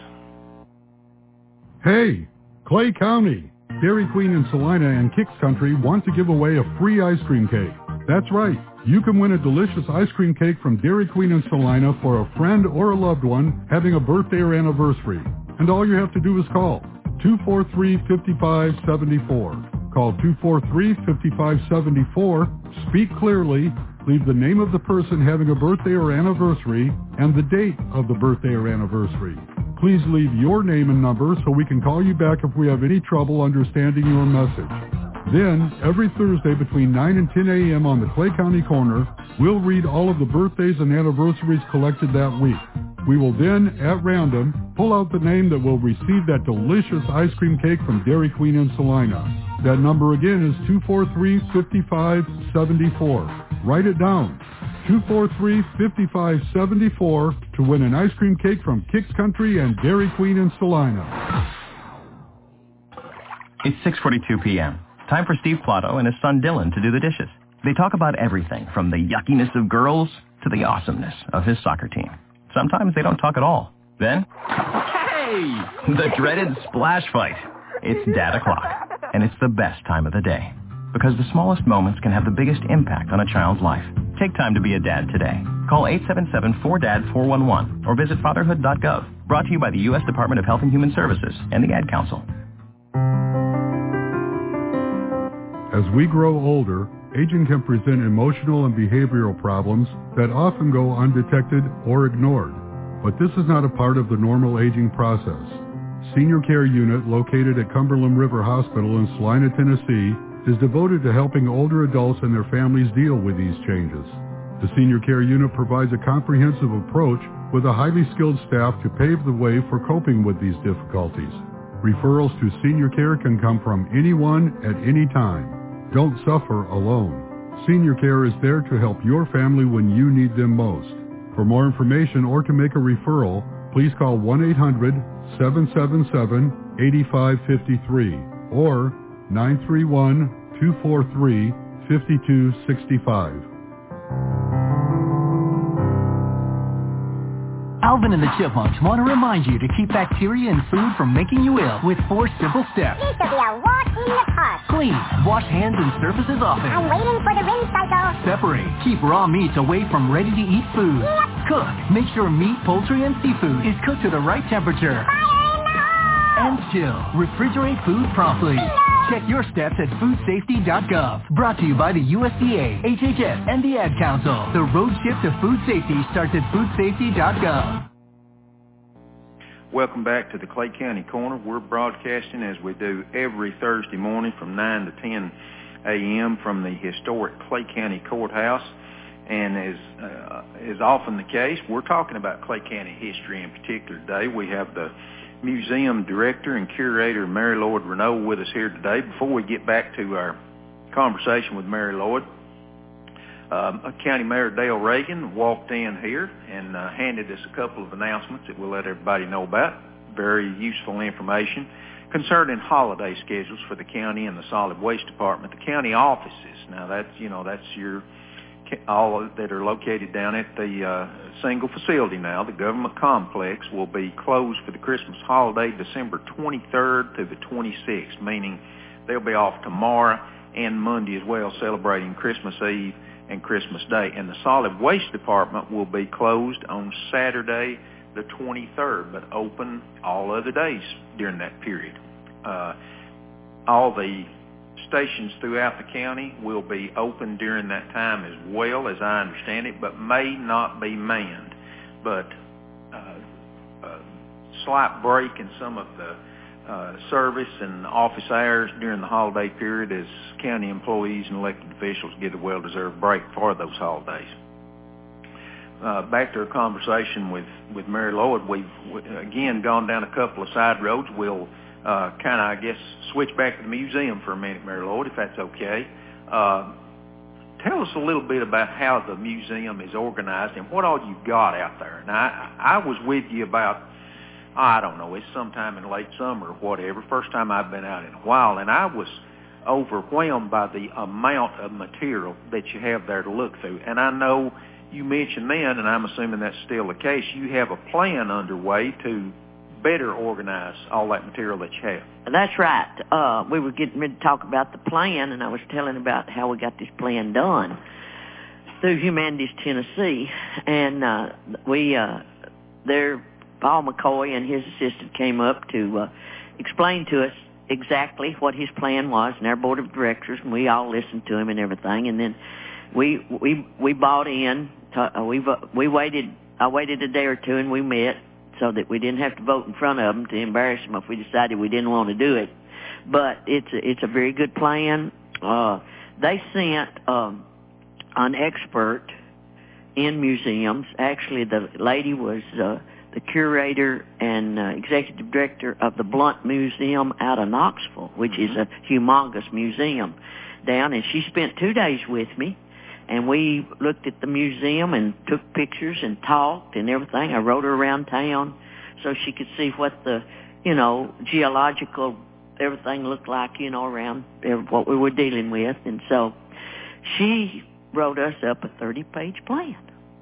Hey, Clay County. Dairy Queen in Salina and Kicks Country want to give away a free ice cream cake. That's right. You can win a delicious ice cream cake from Dairy Queen in Salina for a friend or a loved one having a birthday or anniversary. And all you have to do is call two four three, five five seven four. Call two four three, five five seven four. Speak clearly. Leave the name of the person having a birthday or anniversary and the date of the birthday or anniversary. Please leave your name and number so we can call you back if we have any trouble understanding your message. Then, every Thursday between nine and ten a.m. on the Clay County Corner, we'll read all of the birthdays and anniversaries collected that week. We will then, at random, pull out the name that will receive that delicious ice cream cake from Dairy Queen in Salina. That number again is two four three, five five seven four. Write it down. two four three, five five seven four to win an ice cream cake from Kicks Country and Dairy Queen in Salina. It's six forty-two p.m. Time for Steve Plotto and his son Dylan to do the dishes. They talk about everything from the yuckiness of girls to the awesomeness of his soccer team. Sometimes they don't talk at all. Then, hey! The dreaded splash fight. It's Dad O'Clock, and it's the best time of the day. Because the smallest moments can have the biggest impact on a child's life. Take time to be a dad today. Call eight seven seven, four D A D, four one one or visit fatherhood dot gov. Brought to you by the U S Department of Health and Human Services and the Ad Council. As we grow older, aging can present emotional and behavioral problems that often go undetected or ignored. But this is not a part of the normal aging process. Senior Care Unit, located at Cumberland River Hospital in Salina, Tennessee, is devoted to helping older adults and their families deal with these changes. The Senior Care Unit provides a comprehensive approach with a highly skilled staff to pave the way for coping with these difficulties. Referrals to senior care can come from anyone at any time. Don't suffer alone. Senior Care is there to help your family when you need them most. For more information or to make a referral, please call one eight hundred seven seven seven eight five five three or nine three one two four three five two six five. Alvin and the Chipmunks want to remind you to keep bacteria in food from making you ill with four simple steps. This will be a walk in the park. Clean. Wash hands and surfaces often. I'm waiting for the ring cycle. Separate. Keep raw meats away from ready-to-eat food. Yep. Cook. Make sure meat, poultry, and seafood is cooked to the right temperature. Fire in the hole! And chill. Refrigerate food promptly. Check your steps at food safety dot gov. Brought to you by the U S D A, H H S, and the Ad Council. The road trip to food safety starts at food safety dot gov. Welcome back to the Clay County Corner. We're broadcasting as we do every Thursday morning from nine to ten a.m. from the historic Clay County Courthouse. And as uh, is often the case, we're talking about Clay County history in particular today. We have the Museum Director and Curator Mary Lloyd Renault with us here today. Before we get back to our conversation with Mary Lloyd, um, County Mayor Dale Reagan walked in here and uh, handed us a couple of announcements that we'll let everybody know about. Very useful information concerning holiday schedules for the county and the Solid Waste Department. The county offices, now that's, you know, that's your all that are located down at the uh, single facility now. The government complex will be closed for the Christmas holiday December twenty-third to the twenty-sixth, meaning they'll be off tomorrow and Monday as well, celebrating Christmas Eve and Christmas Day. And the Solid Waste Department will be closed on Saturday the twenty-third, but open all other days during that period. Uh, all the stations throughout the county will be open during that time as well, as I understand it, but may not be manned. But uh, a slight break in some of the uh, service and office hours during the holiday period as county employees and elected officials get a well-deserved break for those holidays. Uh, back to our conversation with, with Mary Lloyd, we've, again, gone down a couple of side roads. We'll Uh, kind of, I guess, switch back to the museum for a minute, Mary Lloyd, if that's okay. Uh, tell us a little bit about how the museum is organized and what all you've got out there. And I, I was with you about, I don't know, it's sometime in late summer or whatever, first time I've been out in a while, and I was overwhelmed by the amount of material that you have there to look through. And I know you mentioned then, and I'm assuming that's still the case, you have a plan underway to better organize all that material that you have. That's right. Uh, we were getting ready to talk about the plan, and I was telling about how we got this plan done through Humanities Tennessee. And uh, we, uh, there, Paul McCoy and his assistant came up to uh, explain to us exactly what his plan was, and our board of directors, and we all listened to him and everything. And then we we we bought in. To, uh, we we waited. I waited a day or two, and we met, so that we didn't have to vote in front of them to embarrass them if we decided we didn't want to do it. But it's a, it's a very good plan. Uh, they sent um, an expert in museums. Actually, the lady was uh, the curator and uh, executive director of the Blunt Museum out of Knoxville, which is a humongous museum down. And she spent two days with me. And we looked at the museum and took pictures and talked and everything. I rode her around town so she could see what the, you know, geological, everything looked like, you know, around what we were dealing with. And so she wrote us up a thirty-page plan.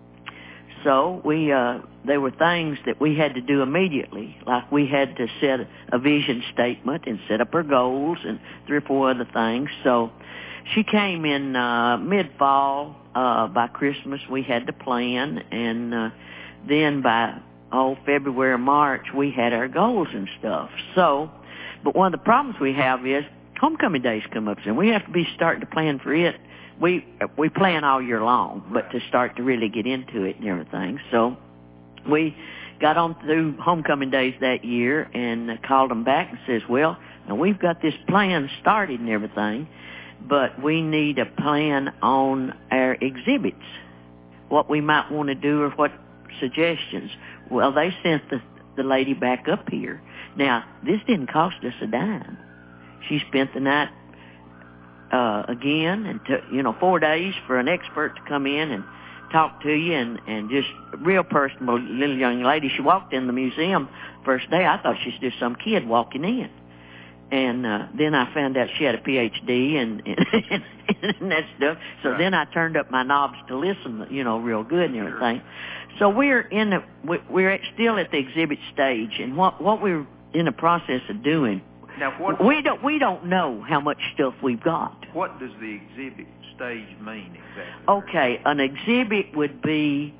So we, uh, there were things that we had to do immediately, like we had to set a vision statement and set up our goals and three or four other things. So she came in uh, mid-fall. Uh, by Christmas, we had the plan, and uh, then by, oh, February, March, we had our goals and stuff. So, but one of the problems we have is homecoming days come up, and we have to be starting to plan for it. We we plan all year long, but to start to really get into it and everything. So we got on through homecoming days that year and called them back and says, well, now we've got this plan started and everything, but we need a plan on our exhibits, what we might want to do or what suggestions. Well, they sent the, the lady back up here. Now, this didn't cost us a dime. She spent the night uh, again, and took, you know, four days for an expert to come in and talk to you, and, and just real personal little young lady. She walked in the museum first day. I thought she was just some kid walking in. And uh, then I found out she had a P H D and, and, and that stuff. So right. Then I turned up my knobs to listen, you know, real good and everything. So we're in the, we're still at the exhibit stage, and what what we're in the process of doing. Now, what we don't we don't know how much stuff we've got. What does the exhibit stage mean exactly? Okay, an exhibit would be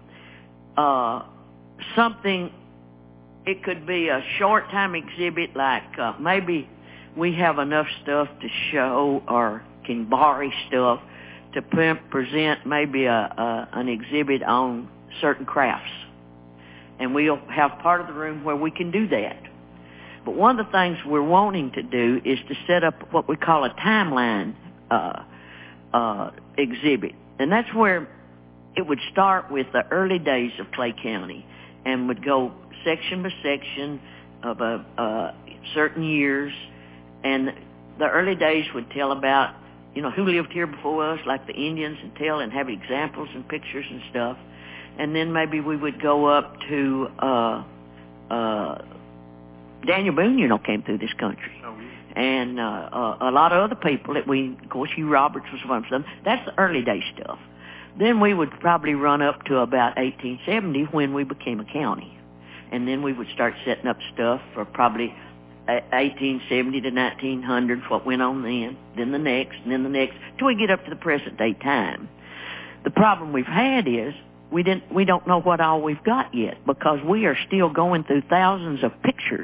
uh, something. It could be a short time exhibit, like uh, maybe we have enough stuff to show or can borrow stuff to pre- present maybe a, a an exhibit on certain crafts, and we'll have part of the room where we can do that. But one of the things we're wanting to do is to set up what we call a timeline uh, uh, exhibit. And that's where it would start with the early days of Clay County and would go section by section of a, uh, certain years. And the early days would tell about, you know, who lived here before us, like the Indians, and tell and have examples and pictures and stuff. And then maybe we would go up to... Uh, uh, Daniel Boone, you know, came through this country. Oh, yeah. And uh, uh, a lot of other people that we, of course, Hugh Roberts was one of them. That's the early day stuff. Then we would probably run up to about eighteen seventy when we became a county. And then we would start setting up stuff for probably eighteen seventy to nineteen hundred, what went on then, then the next, and then the next, till we get up to the present day time. The problem we've had is We didn't. We don't know what all we've got yet, because we are still going through thousands of pictures.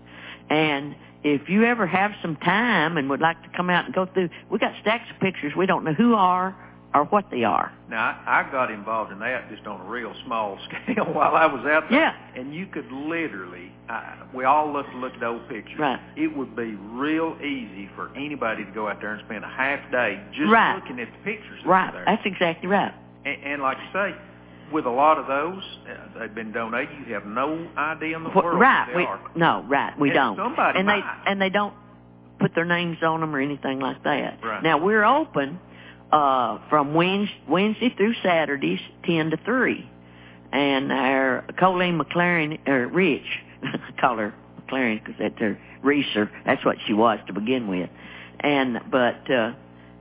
And if you ever have some time and would like to come out and go through, we got stacks of pictures. We don't know who are or what they are. Now, I, I got involved in that just on a real small scale while I was out there. Yeah. And you could literally, uh, we all looked look at old pictures. Right. It would be real easy for anybody to go out there and spend a half day just right. looking at the pictures that right. are there. That's exactly right. And, and like I say, with a lot of those, uh, they've been donated. You have no idea in the well, world right. what they we, are. No, right. We and don't. Somebody and might. they and they don't put their names on them or anything like that. Right. Now we're open uh, from Wednesday, Wednesday through Saturdays, ten to three, and our Colleen McLaren or Rich, I call her McLaren because that's her Reeser. That's what she was to begin with, and but uh,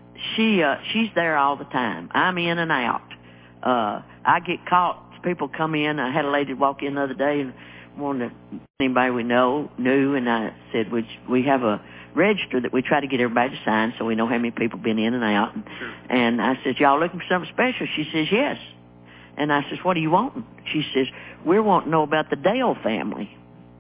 she uh, she's there all the time. I'm in and out. Uh, I get caught. People come in. I had a lady walk in the other day and wanted to, anybody we know knew, and I said, we we have a register that we try to get everybody to sign so we know how many people been in and out. And, sure. and I said, y'all looking for something special? She says, yes. And I says, what are you wanting? She says, we're wanting to know about the Dale family.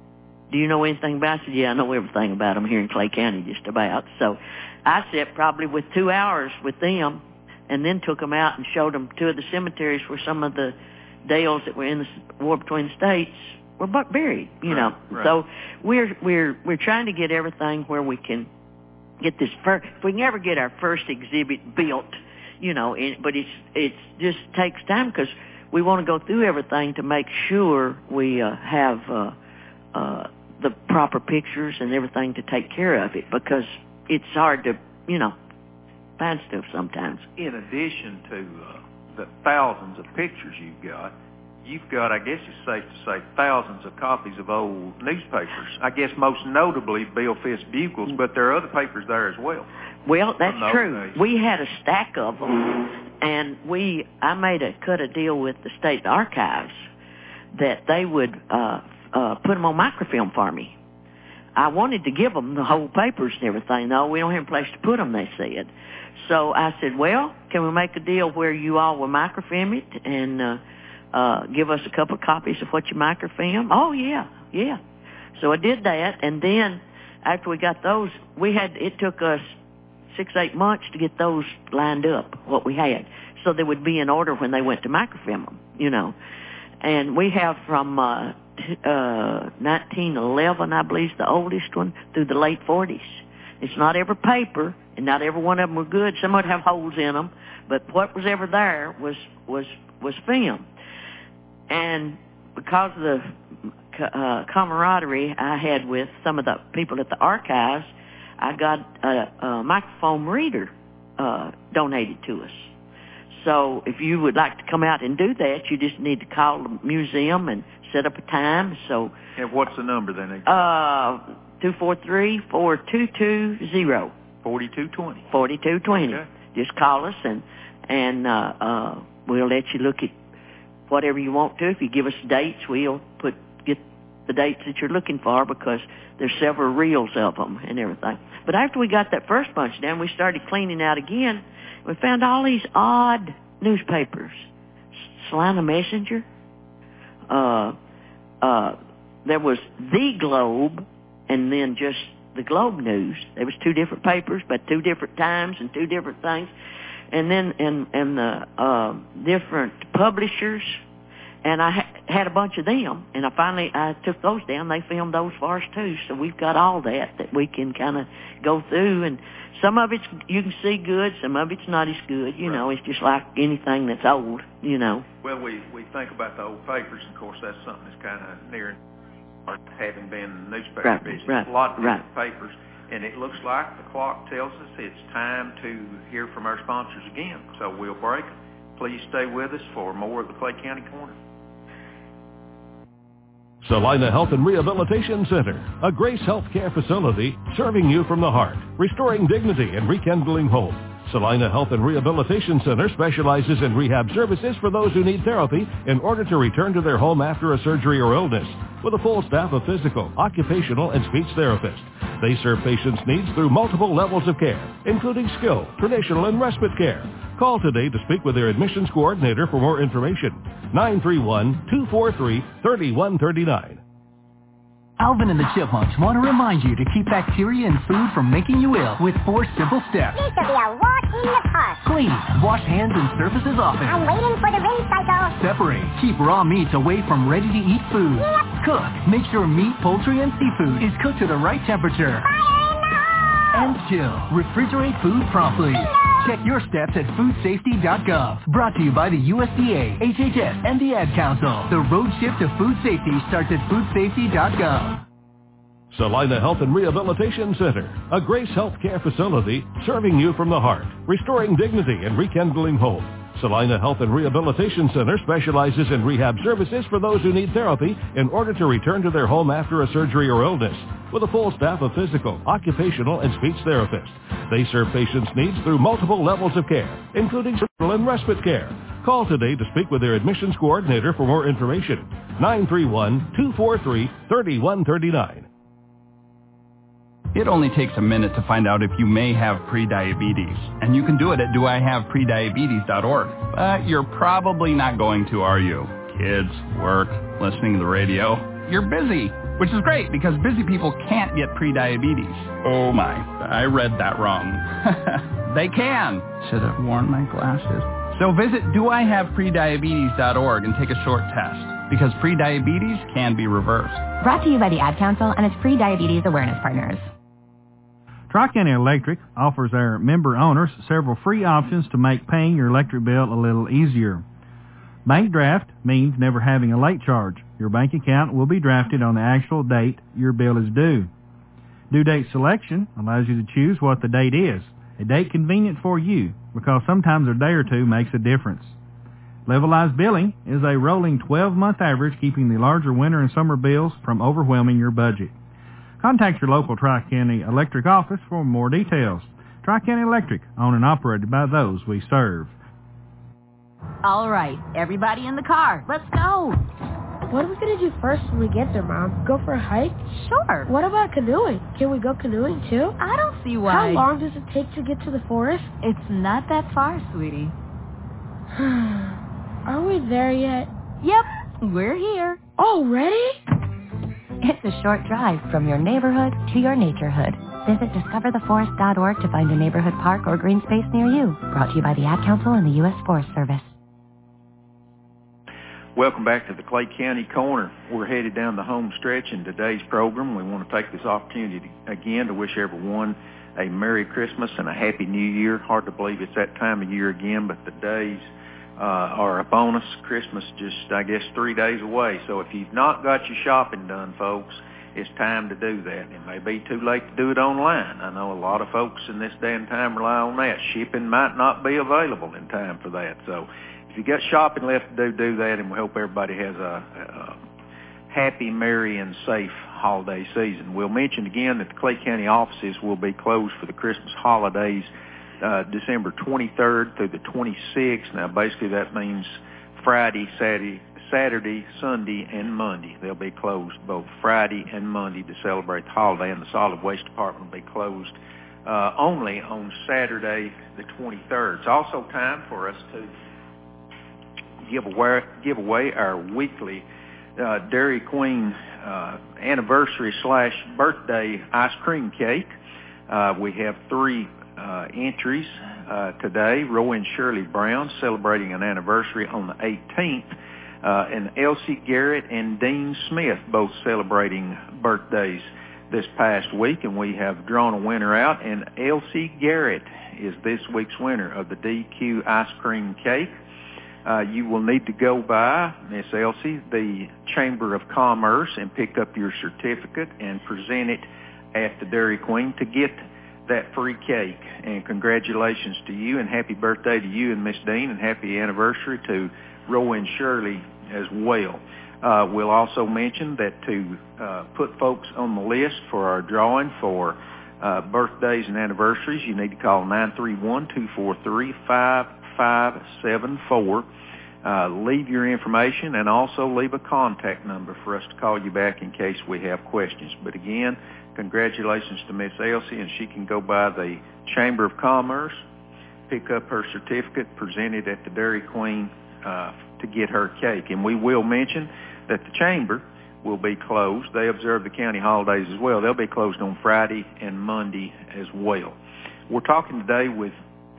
Do you know anything about it? I said, yeah, I know everything about them here in Clay County, just about. So I sat probably with two hours with them, and then took them out and showed them two of the cemeteries where some of the Dales that were in the war between the states were buried, you right, know. Right. So we're we're we're trying to get everything where we can get this first. If we can ever get our first exhibit built, you know, it, but it's it's just takes time because we want to go through everything to make sure we uh, have uh, uh, the proper pictures and everything to take care of it, because it's hard to, you know, find stuff sometimes. In addition to uh, the thousands of pictures you've got, you've got, I guess it's safe to say, thousands of copies of old newspapers. I guess most notably Bill Fisk Bugles, but there are other papers there as well. Well, that's true. Days. We had a stack of them, and we I made a cut a deal with the state archives that they would uh, uh, put them on microfilm for me. I wanted to give them the whole papers and everything. No, we don't have a place to put them, they said. So I said, well, can we make a deal where you all will microfilm it and uh, uh, give us a couple of copies of what you microfilm? Oh, yeah, yeah. So I did that, and then after we got those, we had it took us six, eight months to get those lined up, what we had. So they would be in order when they went to microfilm them, you know. And we have from uh, t- uh, nineteen eleven, I believe, is the oldest one, through the late forties. It's not every paper, and not every one of them were good. Some would have holes in them, but what was ever there was was was film. And because of the uh, camaraderie I had with some of the people at the archives, I got a, a microphone reader uh, donated to us. So if you would like to come out and do that, you just need to call the museum and set up a time. So, and what's the number then? Uh, two four three, four two two zero. forty-two twenty. forty-two twenty. Okay. Just call us, and and uh, uh, we'll let you look at whatever you want to. If you give us dates, we'll put get the dates that you're looking for, because there's several reels of them and everything. But after we got that first bunch down, we started cleaning out again. We found all these odd newspapers. Salina Messenger. Uh, uh, there was The Globe, and then just the Globe News. There was two different papers, but two different times and two different things. And then and and the uh, different publishers. And I ha- had a bunch of them, and I finally I took those down. They filmed those for us too, so we've got all that that we can kind of go through. And some of it's you can see good, some of it's not as good. You right. know, it's just like anything that's old. You know. Well, we we think about the old papers, and of course that's something that's kind of near, or having been in the newspaper right, business, right, a lot of different right. papers. And it looks like the clock tells us it's time to hear from our sponsors again. So we'll break. Please stay with us for more of the Clay County Corner. Salina Health and Rehabilitation Center, a Grace Healthcare facility serving you from the heart, restoring dignity and rekindling hope. Salina Health and Rehabilitation Center specializes in rehab services for those who need therapy in order to return to their home after a surgery or illness, with a full staff of physical, occupational, and speech therapists. They serve patients' needs through multiple levels of care, including skilled, traditional, and respite care. Call today to speak with their admissions coordinator for more information. nine three one, two four three, three one three nine. Alvin and the Chipmunks want to remind you to keep bacteria in food from making you ill with four simple steps. This will be a walk in the park. Clean. Wash hands and surfaces often. I'm waiting for the rinse cycle. Separate. Keep raw meats away from ready-to-eat food. Yep. Cook. Make sure meat, poultry, and seafood is cooked to the right temperature. Fire in the hole! And chill. Refrigerate food promptly. Check your steps at food safety dot gov. Brought to you by the U S D A, H H S, and the Ad Council. The road shift to food safety starts at food safety dot gov. Salina Health and Rehabilitation Center, a Grace Healthcare facility serving you from the heart, restoring dignity and rekindling hope. Salina Health and Rehabilitation Center specializes in rehab services for those who need therapy in order to return to their home after a surgery or illness, with a full staff of physical, occupational, and speech therapists. They serve patients' needs through multiple levels of care, including surgical and respite care. Call today to speak with their admissions coordinator for more information. nine three one, two four three, three one three nine. It only takes a minute to find out if you may have prediabetes, and you can do it at do I have prediabetes dot org. But you're probably not going to, are you? Kids, work, listening to the radio. You're busy, which is great because busy people can't get prediabetes. Oh my, I read that wrong. They can. Should have worn my glasses. So visit do I have prediabetes dot org and take a short test, because prediabetes can be reversed. Brought to you by the Ad Council and its pre-diabetes awareness partners. Tri-County Electric offers our member owners several free options to make paying your electric bill a little easier. Bank draft means never having a late charge. Your bank account will be drafted on the actual date your bill is due. Due date selection allows you to choose what the date is, a date convenient for you, because sometimes a day or two makes a difference. Levelized billing is a rolling twelve-month average, keeping the larger winter and summer bills from overwhelming your budget. Contact your local Tri-County Electric office for more details. Tri-County Electric, owned and operated by those we serve. All right, everybody in the car. Let's go. What are we going to do first when we get there, Mom? Go for a hike? Sure. What about canoeing? Can we go canoeing, too? I don't see why. How long does it take to get to the forest? It's not that far, sweetie. Are we there yet? Yep, we're here. Already? It's a short drive from your neighborhood to your naturehood. Visit discover the forest dot org to find a neighborhood park or green space near you. Brought to you by the Ad Council and the U S Forest Service. Welcome back to the Clay County Corner. We're headed down the home stretch in today's program. We want to take this opportunity to, again to wish everyone a Merry Christmas and a Happy New Year. Hard to believe it's that time of year again, but the days uh, are upon us. Christmas just, I guess, three days away. So if you've not got your shopping done, folks, it's time to do that. It may be too late to do it online. I know a lot of folks in this day and time rely on that. Shipping might not be available in time for that. So if you got shopping left to do, do that, and we hope everybody has a, a happy, merry, and safe holiday season. We'll mention again that the Clay County offices will be closed for the Christmas holidays uh, December twenty-third through the twenty-sixth. Now, basically that means Friday, Saturday, Saturday, Sunday, and Monday. They'll be closed both Friday and Monday to celebrate the holiday, and the Solid Waste Department will be closed uh, only on Saturday the twenty-third. It's also time for us to give away, give away our weekly uh, Dairy Queen uh, anniversary slash birthday ice cream cake. Uh, we have three uh, entries uh, today. Roy and Shirley Brown celebrating an anniversary on the eighteenth. Uh, and Elsie Garrett and Dean Smith both celebrating birthdays this past week, and we have drawn a winner out, and Elsie Garrett is this week's winner of the D Q ice cream cake. Uh, you will need to go by, Miss Elsie, the Chamber of Commerce and pick up your certificate and present it at the Dairy Queen to get that free cake. And congratulations to you, and happy birthday to you and Miss Dean, and happy anniversary to Roy and Shirley as well. Uh, we'll also mention that to uh, put folks on the list for our drawing for uh, birthdays and anniversaries, you need to call nine three one, two four three, five five seven four. Uh, leave your information and also leave a contact number for us to call you back in case we have questions. But again, congratulations to Miss Elsie, and she can go by the Chamber of Commerce, pick up her certificate, present it at the Dairy Queen uh, to get her cake. And we will mention that the Chamber will be closed. They observe the county holidays as well. They'll be closed on Friday and Monday as well. We're talking today with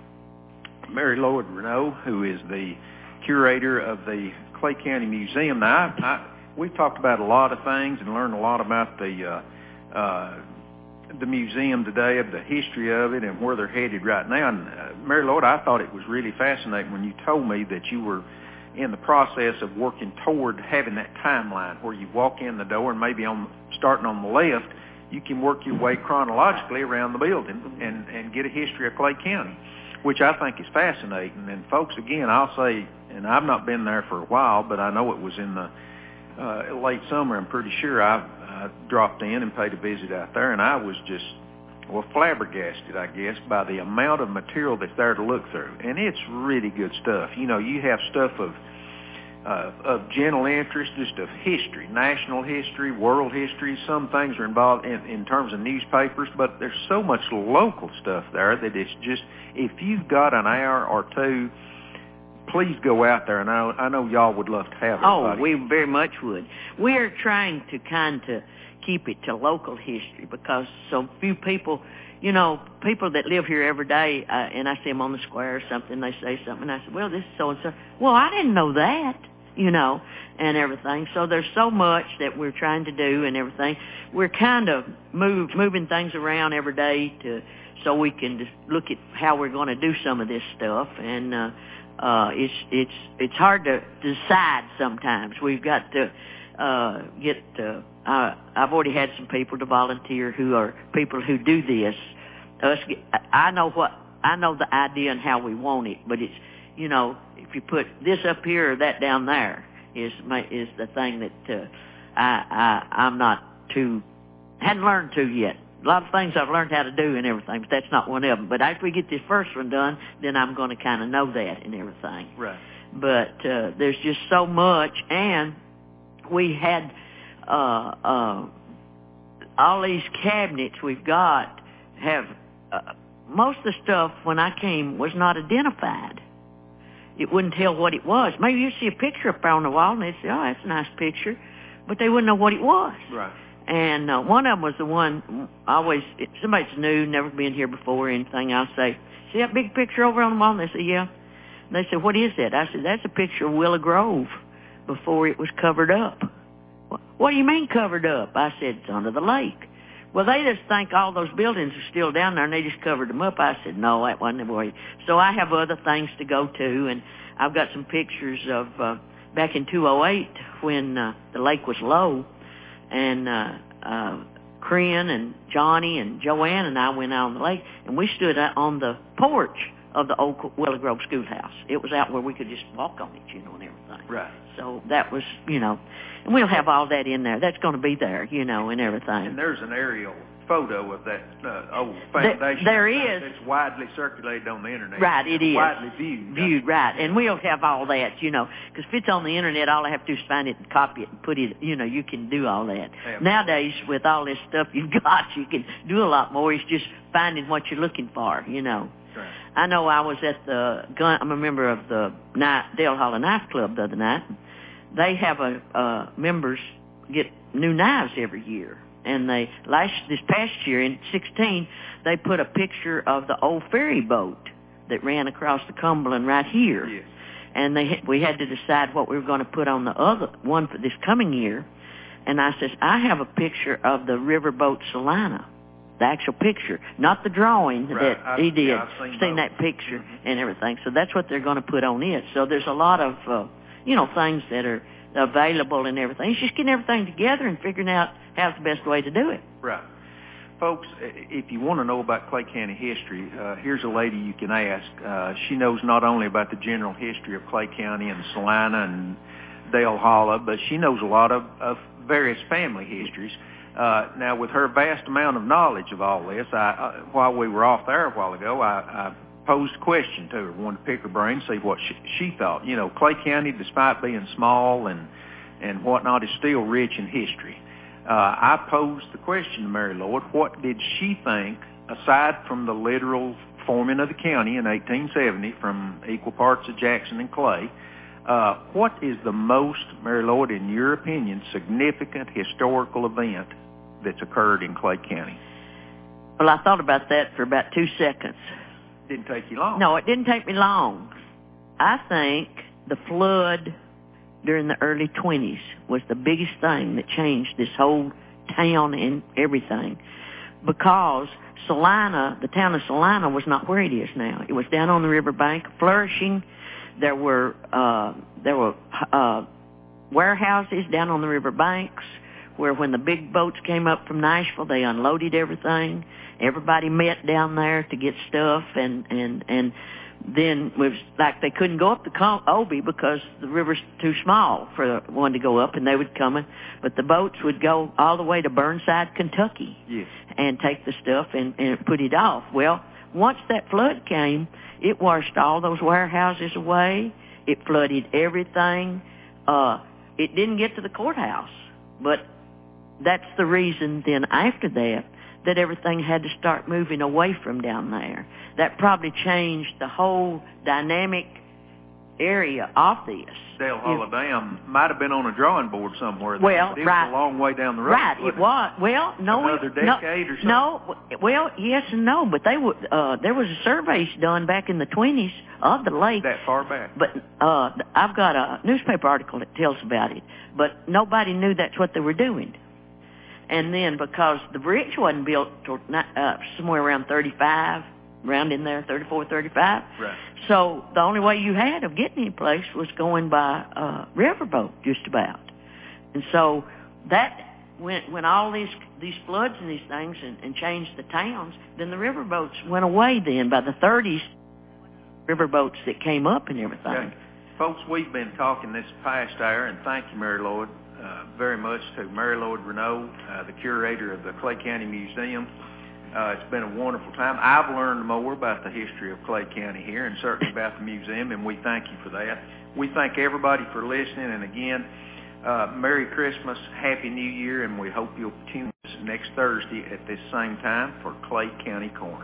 Mary Lloyd Renault, who is the curator of the Clay County Museum. Now, I, I, we've talked about a lot of things and learned a lot about the uh, uh, the museum today, of the history of it and where they're headed right now. And uh, Mary Lloyd, I thought it was really fascinating when you told me that you were in the process of working toward having that timeline where you walk in the door and maybe on starting on the left, you can work your way chronologically around the building and, and get a history of Clay County, which I think is fascinating. And folks, again, I'll say, and I've not been there for a while, but I know it was in the uh, late summer. I'm pretty sure I, I dropped in and paid a visit out there, and I was just, well, flabbergasted, I guess, by the amount of material that's there to look through. And it's really good stuff. You know, you have stuff of uh, of general interest, just of history, national history, world history. Some things are involved in, in terms of newspapers, but there's so much local stuff there that it's just, if you've got an hour or two, please go out there, and I, I know y'all would love to have it. Oh, we very much would. We're trying to kind of keep it to local history because so few people, you know, people that live here every day, uh, and I see them on the square or something, they say something, and I say, well, this is so-and-so. Well, I didn't know that, you know, and everything. So there's so much that we're trying to do and everything. We're kind of move, moving things around every day to so we can just look at how we're going to do some of this stuff, and uh, uh, it's it's it's hard to decide sometimes. We've got to uh, get. Uh, uh, I've already had some people to volunteer who are people who do this. Us, I know what I know the idea and how we want it, but it's, you know, if you put this up here or that down there is is the thing that uh, I, I I'm not too hadn't learned to yet. A lot of things I've learned how to do and everything, but that's not one of them. But after we get this first one done, then I'm going to kind of know that and everything. Right. But uh, there's just so much, and we had uh, uh, all these cabinets we've got have uh, most of the stuff when I came was not identified. It wouldn't tell what it was. Maybe you see a picture up there on the wall and they'd say, "Oh, that's a nice picture," but they wouldn't know what it was. Right. And uh, one of them was the one, always, if somebody's new, never been here before or anything, I'll say, see that big picture over on the wall? And they say, yeah. And they said, what is that? I said, that's a picture of Willow Grove before it was covered up. What do you mean covered up? I said, it's under the lake. Well, they just think all those buildings are still down there, and they just covered them up. I said, no, that wasn't the way. So I have other things to go to, and I've got some pictures of uh, back in two oh eight when uh, the lake was low, and uh, uh, Corinne and Johnny and Joanne and I went out on the lake, and we stood out on the porch of the old Willow Grove schoolhouse. It was out where we could just walk on it, you know, and everything. Right. So that was, you know, and we'll have all that in there. That's going to be there, you know, and everything. And there's an aerial photo of that uh, old foundation. There, there is. It's widely circulated on the internet. Right, it is. Widely viewed. Viewed, right. And we'll have all that, you know, because if it's on the internet, all I have to do is find it and copy it and put it, you know, you can do all that. Yeah. Nowadays, with all this stuff you've got, you can do a lot more. It's just finding what you're looking for, you know. Right. I know I was at the gun. I'm a member of the night, Dale Hollow Knife Club the other night. They have a uh, members get new knives every year, and they last this past year in sixteen they put a picture of the old ferry boat that ran across the Cumberland right here, yes. and they we had to decide what we were going to put on the other one for this coming year. And I says, I have a picture of the riverboat Salina. The actual picture, not the drawing right. that I've, he did. Yeah, I've seen, seen that picture mm-hmm. and everything. So that's what they're going to put on it. So there's a lot of, uh, you know, things that are available and everything. It's just getting everything together and figuring out how's the best way to do it. Right. Folks, if you want to know about Clay County history, uh, here's a lady you can ask. Uh, she knows not only about the general history of Clay County and Salina and Dale Hollow, but she knows a lot of, of various family histories. Uh, now, with her vast amount of knowledge of all this, I, uh, while we were off there a while ago, I, I posed a question to her, wanted to pick her brain, see what she, she thought. You know, Clay County, despite being small and, and whatnot, is still rich in history. Uh, I posed the question to Mary Lord, what did she think, aside from the literal forming of the county in eighteen seventy from equal parts of Jackson and Clay, uh, what is the most, Mary Lord, in your opinion, significant historical event that's occurred in Clay County? Well, I thought about that for about two seconds. Didn't take you long. No, it didn't take me long. I think the flood during the early twenties was the biggest thing that changed this whole town and everything, because Salina, the town of Salina, was not where it is now. It was down on the riverbank, flourishing. There were uh, there were uh, warehouses down on the riverbanks, where when the big boats came up from Nashville, they unloaded everything. Everybody met down there to get stuff, and and and then it was like they couldn't go up the Obi because the river's too small for one to go up, and they would come in. But the boats would go all the way to Burnside, Kentucky, yes. and take the stuff and, and put it off. Well, once that flood came, it washed all those warehouses away. It flooded everything. Uh, it didn't get to the courthouse, but that's the reason then after that that everything had to start moving away from down there. That probably changed the whole dynamic area of this. Dale Hollow Dam might have been on a drawing board somewhere. Well, it right. was a long way down the road. Right, it was. Well, no. Another decade no, or something? No, well, yes and no, but they would, uh, there was a survey done back in the twenties of the lake. That far back? But uh, I've got a newspaper article that tells about it, but nobody knew that's what they were doing. And then because the bridge wasn't built till, uh, somewhere around thirty-five, around in there, thirty-four, thirty-five. Right. So the only way you had of getting any place was going by uh, riverboat, just about. And so that, when when all these these floods and these things and, and changed the towns, then the riverboats went away then. By the thirties, riverboats that came up and everything. Okay. Folks, we've been talking this past hour, and thank you, Mary Lord, uh, very much to Mary Lord Renaud, uh, the curator of the Clay County Museum. Uh, it's been a wonderful time. I've learned more about the history of Clay County here, and certainly about the museum, and we thank you for that. We thank everybody for listening, and again, uh, Merry Christmas, Happy New Year, and we hope you'll tune us next Thursday at this same time for Clay County Corner.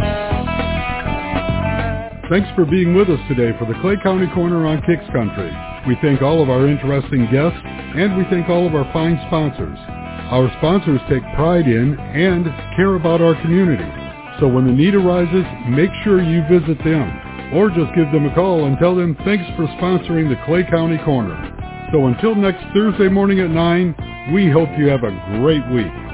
Thanks for being with us today for the Clay County Corner on Kicks Country. We thank all of our interesting guests, and we thank all of our fine sponsors. Our sponsors take pride in and care about our community. So when the need arises, make sure you visit them. Or just give them a call and tell them thanks for sponsoring the Clay County Corner. So until next Thursday morning at nine, we hope you have a great week.